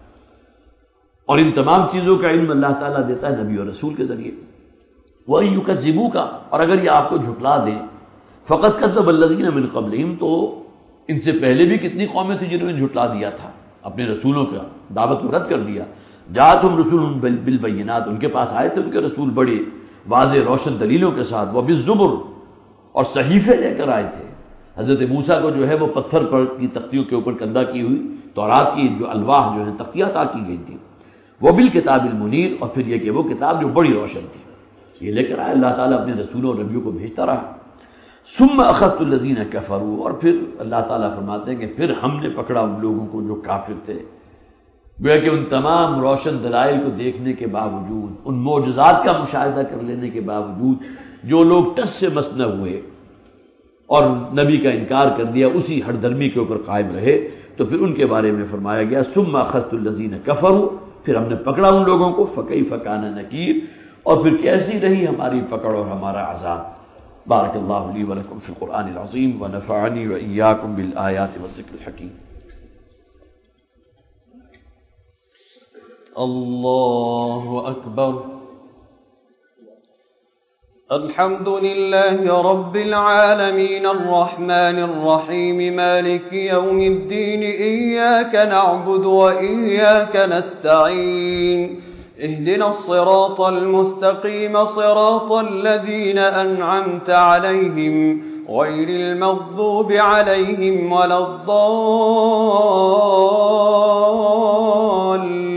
اور ان تمام چیزوں کا علم اللہ تعالیٰ دیتا ہے نبی اور رسول کے ذریعے. وَإِن يُكَذِّبُوكَ، اور اگر یہ آپ کو جھٹلا دیں، فَقَدْ كَذَّبَ الَّذِينَ مِن قَبْلِهِمْ، تو ان سے پہلے بھی کتنی قومیں تھیں جنہوں نے جھٹلا دیا تھا، اپنے رسولوں کا دعوت کو رد کر دیا. جاءتهم رسولهم بالبینات، ان کے پاس آئے تھے ان کے رسول بڑے واضح روشن دلیلوں کے ساتھ. وَبِالزُّبُرِ، اور صحیفے لے کر آئے تھے. حضرت موسیٰ کو جو ہے وہ پتھر پر کی تختیوں کے اوپر کندہ کی ہوئی تورات کی جو الواح جو ہیں تختیاں عطا کی گئی تھی. وَبِالکتاب المنیر، اور پھر یہ کہ وہ کتاب جو بڑی روشن تھی یہ لے کر آئے. اللہ تعالیٰ اپنے رسولوں اور نبیوں کو بھیجتا رہا. ثم اخذت الذین کفروا، اور پھر اللہ تعالیٰ فرماتے ہیں کہ پھر ہم نے پکڑا ان لوگوں کو جو کافر تھے. گویا کہ ان تمام روشن دلائل کو دیکھنے کے باوجود، ان معجزات کا مشاہدہ کر لینے کے باوجود جو لوگ ٹس سے مس نہ ہوئے اور نبی کا انکار کر دیا، اسی ہر درمی کے اوپر قائم رہے، تو پھر ان کے بارے میں فرمایا گیا ثم اخذت الذین کفروا، پھر ہم نے پکڑا ان لوگوں کو. فکیف کان نکیر، اور پھر کیسی رہی ہماری پکڑ اور ہمارا عذاب. بارک اللہ لی ولکم فی القرآن العظیم ونفعنی وإیاکم بالآیات والذکر الحکیم. اللہ اکبر. الحمد لله رب العالمين الرحمن الرحيم مالك يوم الدين إياك نعبد وإياك نستعين اهدنا الصراط المستقيم صراط الذين أنعمت عليهم غير المغضوب عليهم ولا الضالين.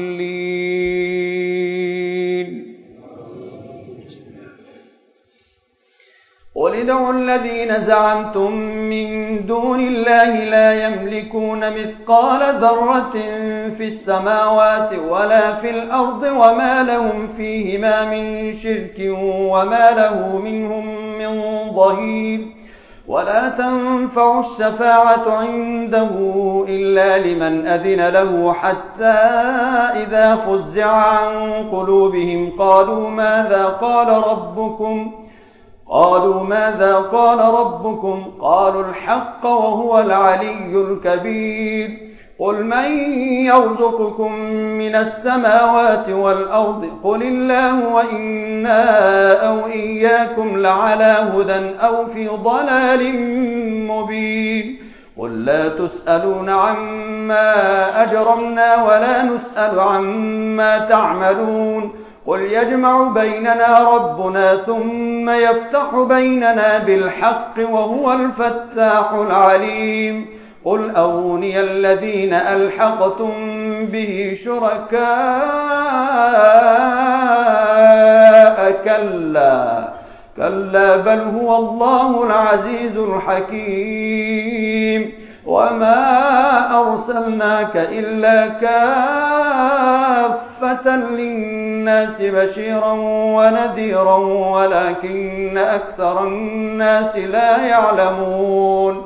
قل ادعوا الذين زعمتم من دون الله لا يملكون مثقال ذرة في السماوات ولا في الأرض وما لهم فيهما من شرك وما له منهم من ظهير. ولا تنفع الشفاعة عنده إلا لمن أذن له حتى إذا فزع عن قلوبهم قالوا ماذا قال ربكم قالوا ماذا قال ربكم قالوا الحق وهو العلي الكبير قل من يرزقكم من السماوات والأرض قل الله وإنا أو إياكم لعلى هدى أو في ضلال مبين قل لا تسألون عما أجرمنا ولا نسأل عما تعملون قل يجمع بيننا ربنا ثم يفتح بيننا بالحق وهو الفتاح العليم قل أروني الذين ألحقتم به شركاء كلا كلا بل هو الله العزيز الحكيم وما أرسلناك إلا كافة للناس بشيرا ونذيرا ولكن أكثر الناس لا يعلمون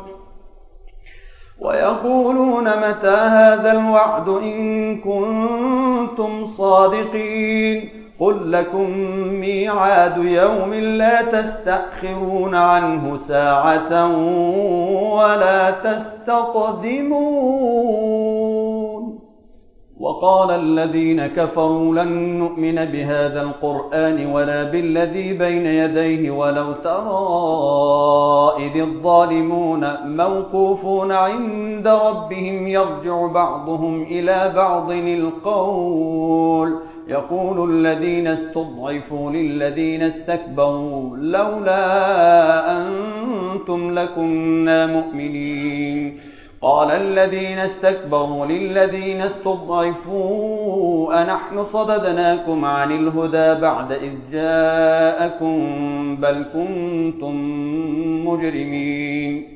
ويقولون متى هذا الوعد إن كنتم صادقين قل لكم ميعاد يوم لا تستأخرون عنه ساعة ولا تستقدمون وقال الذين كفروا لن نؤمن بهذا القرآن ولا بالذي بين يديه ولو ترى إذ الظالمون موقوفون عند ربهم يرجع بعضهم إلى بعض القول يقول الذين استضعفوا للذين استكبروا لولا أنتم لكنا مؤمنين قال الذين استكبروا للذين استضعفوا أنحن صددناكم عن الهدى بعد إذ جاءكم بل كنتم مجرمين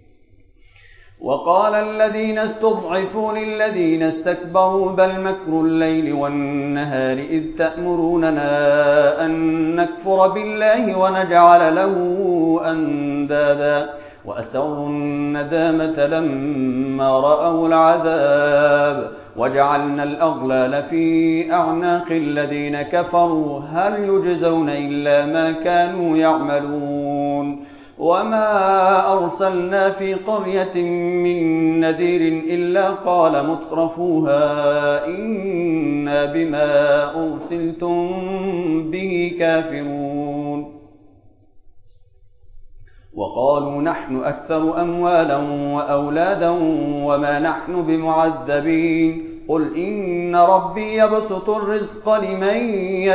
وقال الذين استضعفوا للذين استكبروا بل مكر الليل والنهار إذ تأمروننا أن نكفر بالله ونجعل له أندادا وأسروا الندامة لما رأوا العذاب وجعلنا الأغلال في أعناق الذين كفروا هل يجزون إلا ما كانوا يعملون وما أرسلنا في قرية من نذير إلا قال مترفوها إنا بما أرسلتم به كافرون وقالوا نحن أكثر أموالا وأولادا وما نحن بمعذبين قل إن ربي يبسط الرزق لمن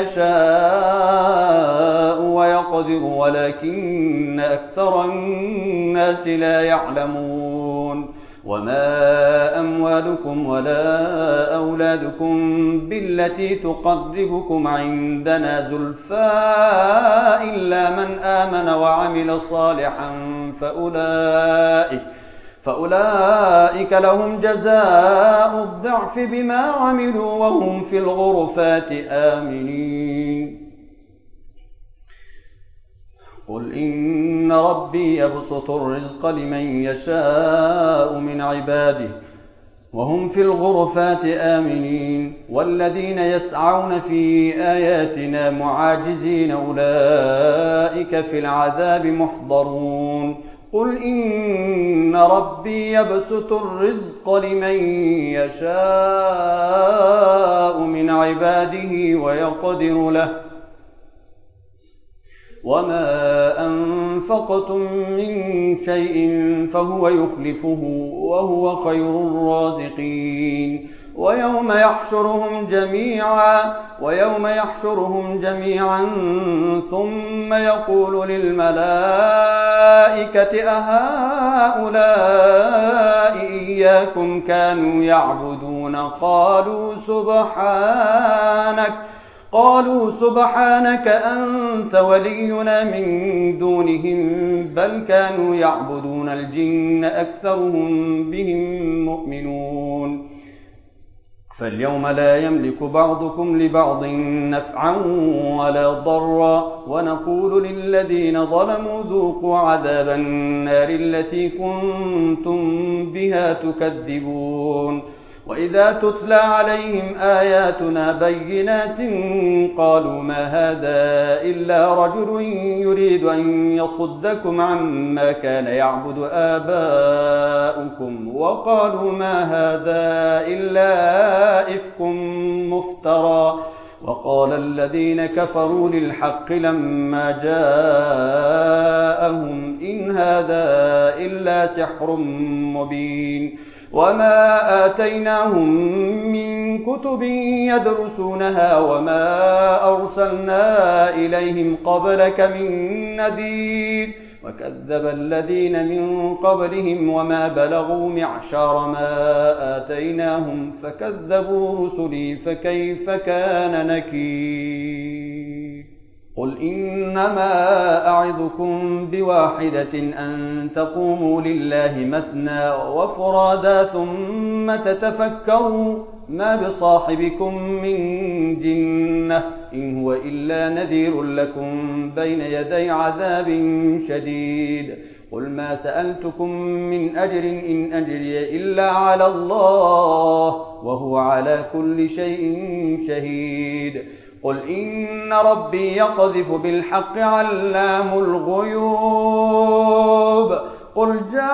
يشاء ويقدر ولكن أكثر الناس لا يعلمون وما أموالكم ولا أولادكم بالتي تقربكم عندنا زلفى إلا من آمن وعمل صالحا فأولئك فأولئك لهم جزاء الضعف بما عملوا وهم في الغرفات آمنين قل إن ربي يبسط الرزق لمن يشاء من عباده وهم في الغرفات آمنين والذين يسعون في آياتنا معاجزين أولئك في العذاب محضرون قل إن ربي يبسط الرزق لمن يشاء من عباده ويقدر له وما أنفقتم من شيء فهو يخلفه وهو خير الرازقين ويوم يحشرهم جميعا ويوم يحشرهم جميعا ثم يقول للملائكة أهؤلاء إياكم كانوا يعبدون قالوا سبحانك قالوا سبحانك أنت ولينا من دونهم بل كانوا يعبدون الجن أكثرهم بهم مؤمنون فاليوم لا يملك بعضكم لبعض نفعا ولا ضرا ونقول للذين ظلموا ذوقوا عذاب النار التي كنتم بها تكذبون وإذا تتلى عليهم آياتنا بينات قالوا ما هذا إلا رجل يريد أن يصدكم عما كان يعبد آباؤكم وقالوا ما هذا إلا إفك مفترى وقال الذين كفروا للحق لما جاءهم إن هذا إلا سحر مبين وما آتيناهم من كتب يدرسونها وما أرسلنا إليهم قبلك من نذير وكذب الذين من قبلهم وما بلغوا معشار ما آتيناهم فكذبوا رسلي فكيف كان نكير قل إنما أعظكم بواحدة أن تقوموا لله مثنى وفرادا ثم تتفكروا ما بصاحبكم من جنة إن هو إلا نذير لكم بين يدي عذاب شديد قل ما سألتكم من أجر إن أجري إلا على الله وهو على كل شيء شهيد قل إن ربي يقذف بالحق علام الغيوب قل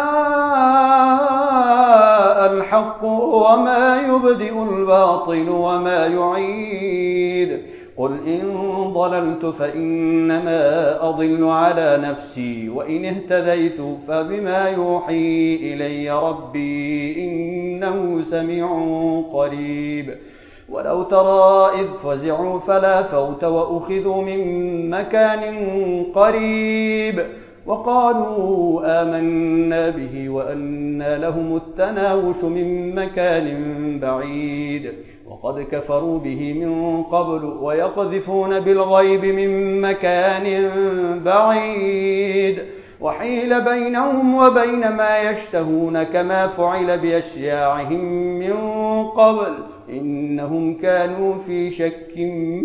جاء الحق وما يبدئ الباطل وما يعيد قل إن ضللت فإنما أضل على نفسي وإن اهتديت فبما يوحي إلي ربي إنه سميع قريب ولو ترى إذ فزعوا فلا فوت وأخذوا من مكان قريب وقالوا آمنا به وأنى لهم التناوش من مكان بعيد وقد كفروا به من قبل ويقذفون بالغيب من مكان بعيد وحيل بينهم وبين ما يشتهون كما فعل بأشياعهم من قبل إنهم كانوا في شك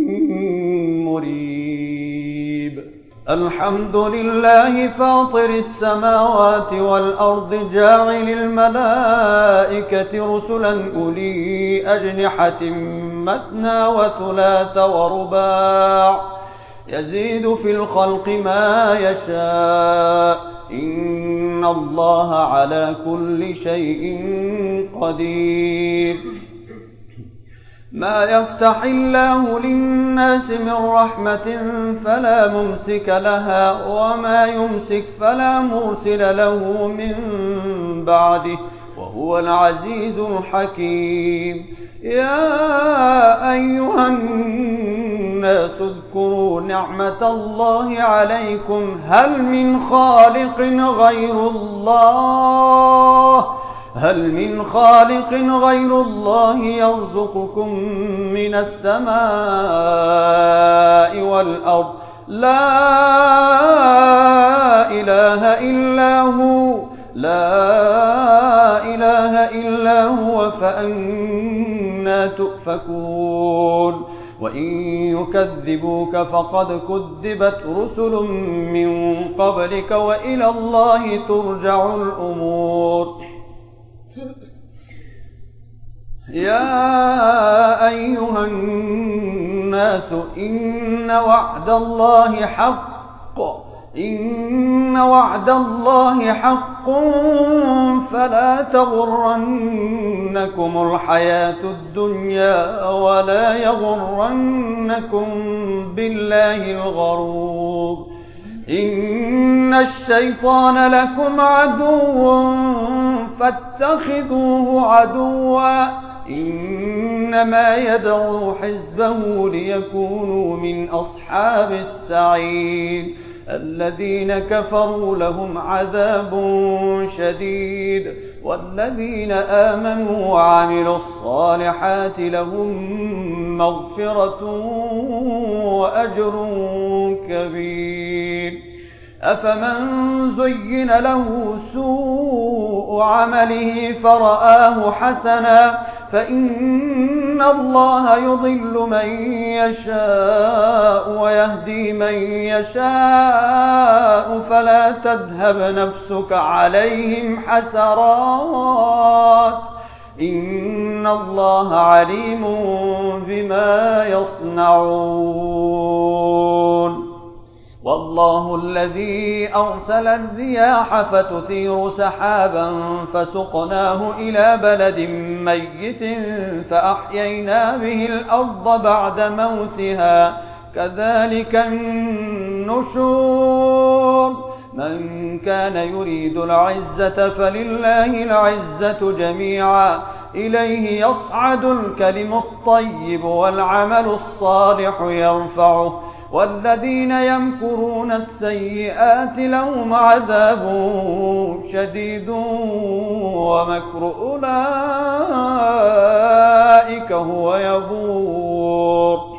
مريب الحمد لله فاطر السماوات والأرض جاعل الملائكة رسلا أولي أجنحة مثنى وثلاث ورباع يزيد في الخلق ما يشاء إن الله على كل شيء قدير ما يفتح الله للناس من رحمة فلا ممسك لها وما يمسك فلا مرسل له من بعده وهو العزيز الحكيم يا أيها الناس اذكروا نعمة الله عليكم هل من خالق غير الله هل من خالق غير الله يرزقكم من السماء والأرض لا إله إلا هو لا إله إلا هو فأنى تؤفكون وإن يكذبوك فقد كذبت رسل من قبلك وإلى الله ترجع الأمور يا أيها الناس إن وعد الله حق إن وعد الله حق فلا تغرنكم الحياة الدنيا ولا يغرنكم بالله الغرور إن الشيطان لكم عدو فاتخذوه عدوا إنما يدعو حزبه ليكونوا من أصحاب السعير الذين كفروا لهم عذاب شديد والذين آمنوا وعملوا الصالحات لهم مغفرة وأجر كبير أفمن زين له سوء عمله فرآه حسنا فإن الله يضل من يشاء ويهدي من يشاء فلا تذهب نفسك عليهم حسرات إن الله عليم بما يصنعون. والله الذي أرسل الرياح فتثير سحابا فسقناه إلى بلد ميت فأحيينا به الأرض بعد موتها كذلك النشور. من كان يريد العزة فلله العزة جميعا إليه يصعد الكلم الطيب والعمل الصالح يرفعه والذين يمكرون السيئات لهم عذاب شديد ومكر أولئك هو يبور.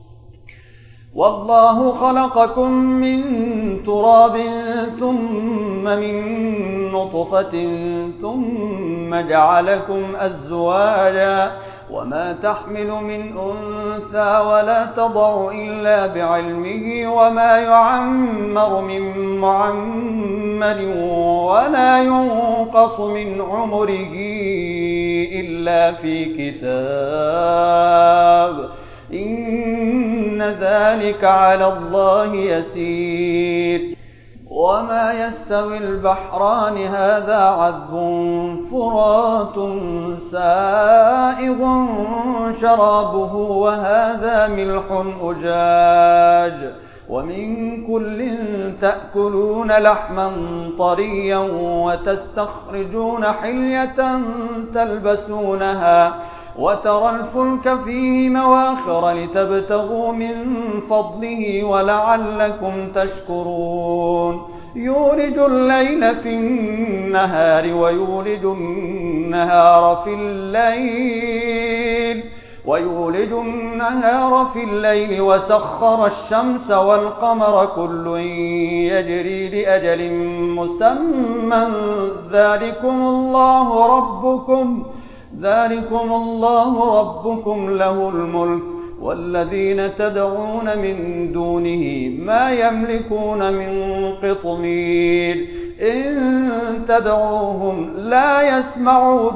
والله خلقكم من تراب ثم من نطفة ثم جعلكم أزواجا وما تحمل من أنثى ولا تضع إلا بعلمه وما يعمر من معمر ولا ينقص من عمره إلا في كتاب إن ذلك على الله يسير. وما يستوي البحران هذا عذب فرات سائغ شرابه وهذا ملح أجاج ومن كل تأكلون لحما طريا وتستخرجون حلية تلبسونها وترى الفلك فيه مواخر لتبتغوا من فضله ولعلكم تشكرون. يولج الليل في النهار ويولج النهار في الليل ويولج النهار في الليل وسخر الشمس والقمر كل يجري لأجل مسمى ذلكم الله ربكم ذلكم الله ربكم له الملك والذين تدعون من دونه ما يملكون من قطمير إن تدعوهم لا يسمعوا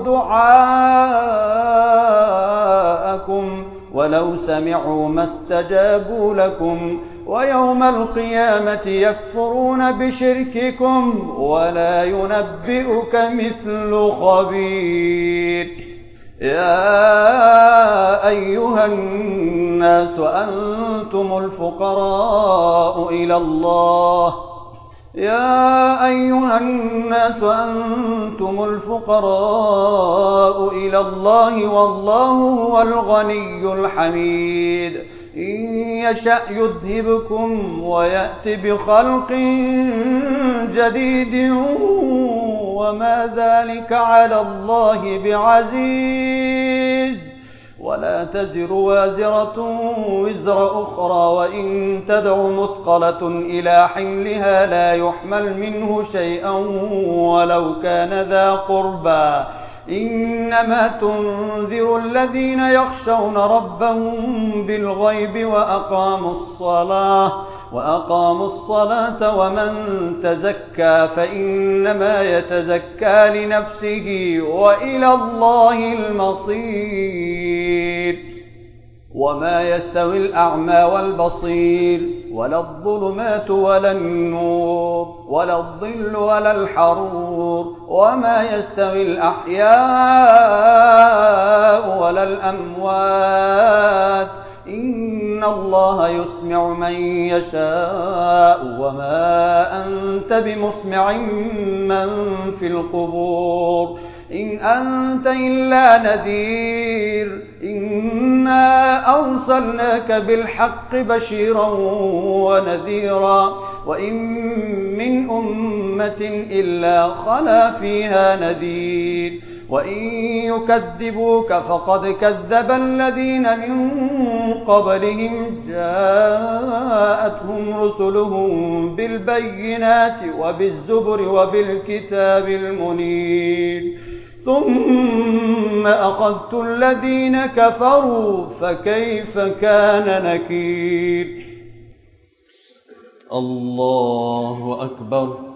دعاءكم ولو سمعوا ما استجابوا لكم ويوم القيامة يكفرون بشرككم ولا ينبئك مثل خبير. يا أيها الناس أنتم الفقراء إلى الله يا أيها الناس أنتم الفقراء إلى الله والله هو الغني الحميد. إن يشأ يذهبكم ويأت بخلق جديد وما ذلك على الله بعزيز. ولا تزر وازرة وزر أخرى وإن تدع مثقلة إلى حملها لا يحمل منه شيئا ولو كان ذا قربى إنما تنذر الذين يخشون ربهم بالغيب وأقاموا الصلاة وأقاموا الصلاة ومن تزكى فإنما يتزكى لنفسه وإلى الله المصير. وما يستوي الأعمى والبصير ولا الظلمات ولا النور ولا الظل ولا الحرور وما يستوي الأحياء ولا الأموات إن الله يسمع من يشاء وما أنت بمسمع من في القبور إن أنت إلا نذير إنا أرسلناك بالحق بشيرا ونذيرا وإن من أمة إلا خلا فيها نذير وإن يكذبوك فقد كذب الذين من قبلهم جاءتهم رسلهم بالبينات وبالزبر وبالكتاب المنير ثم أخذت الذين كفروا فكيف كان نكير. الله أكبر.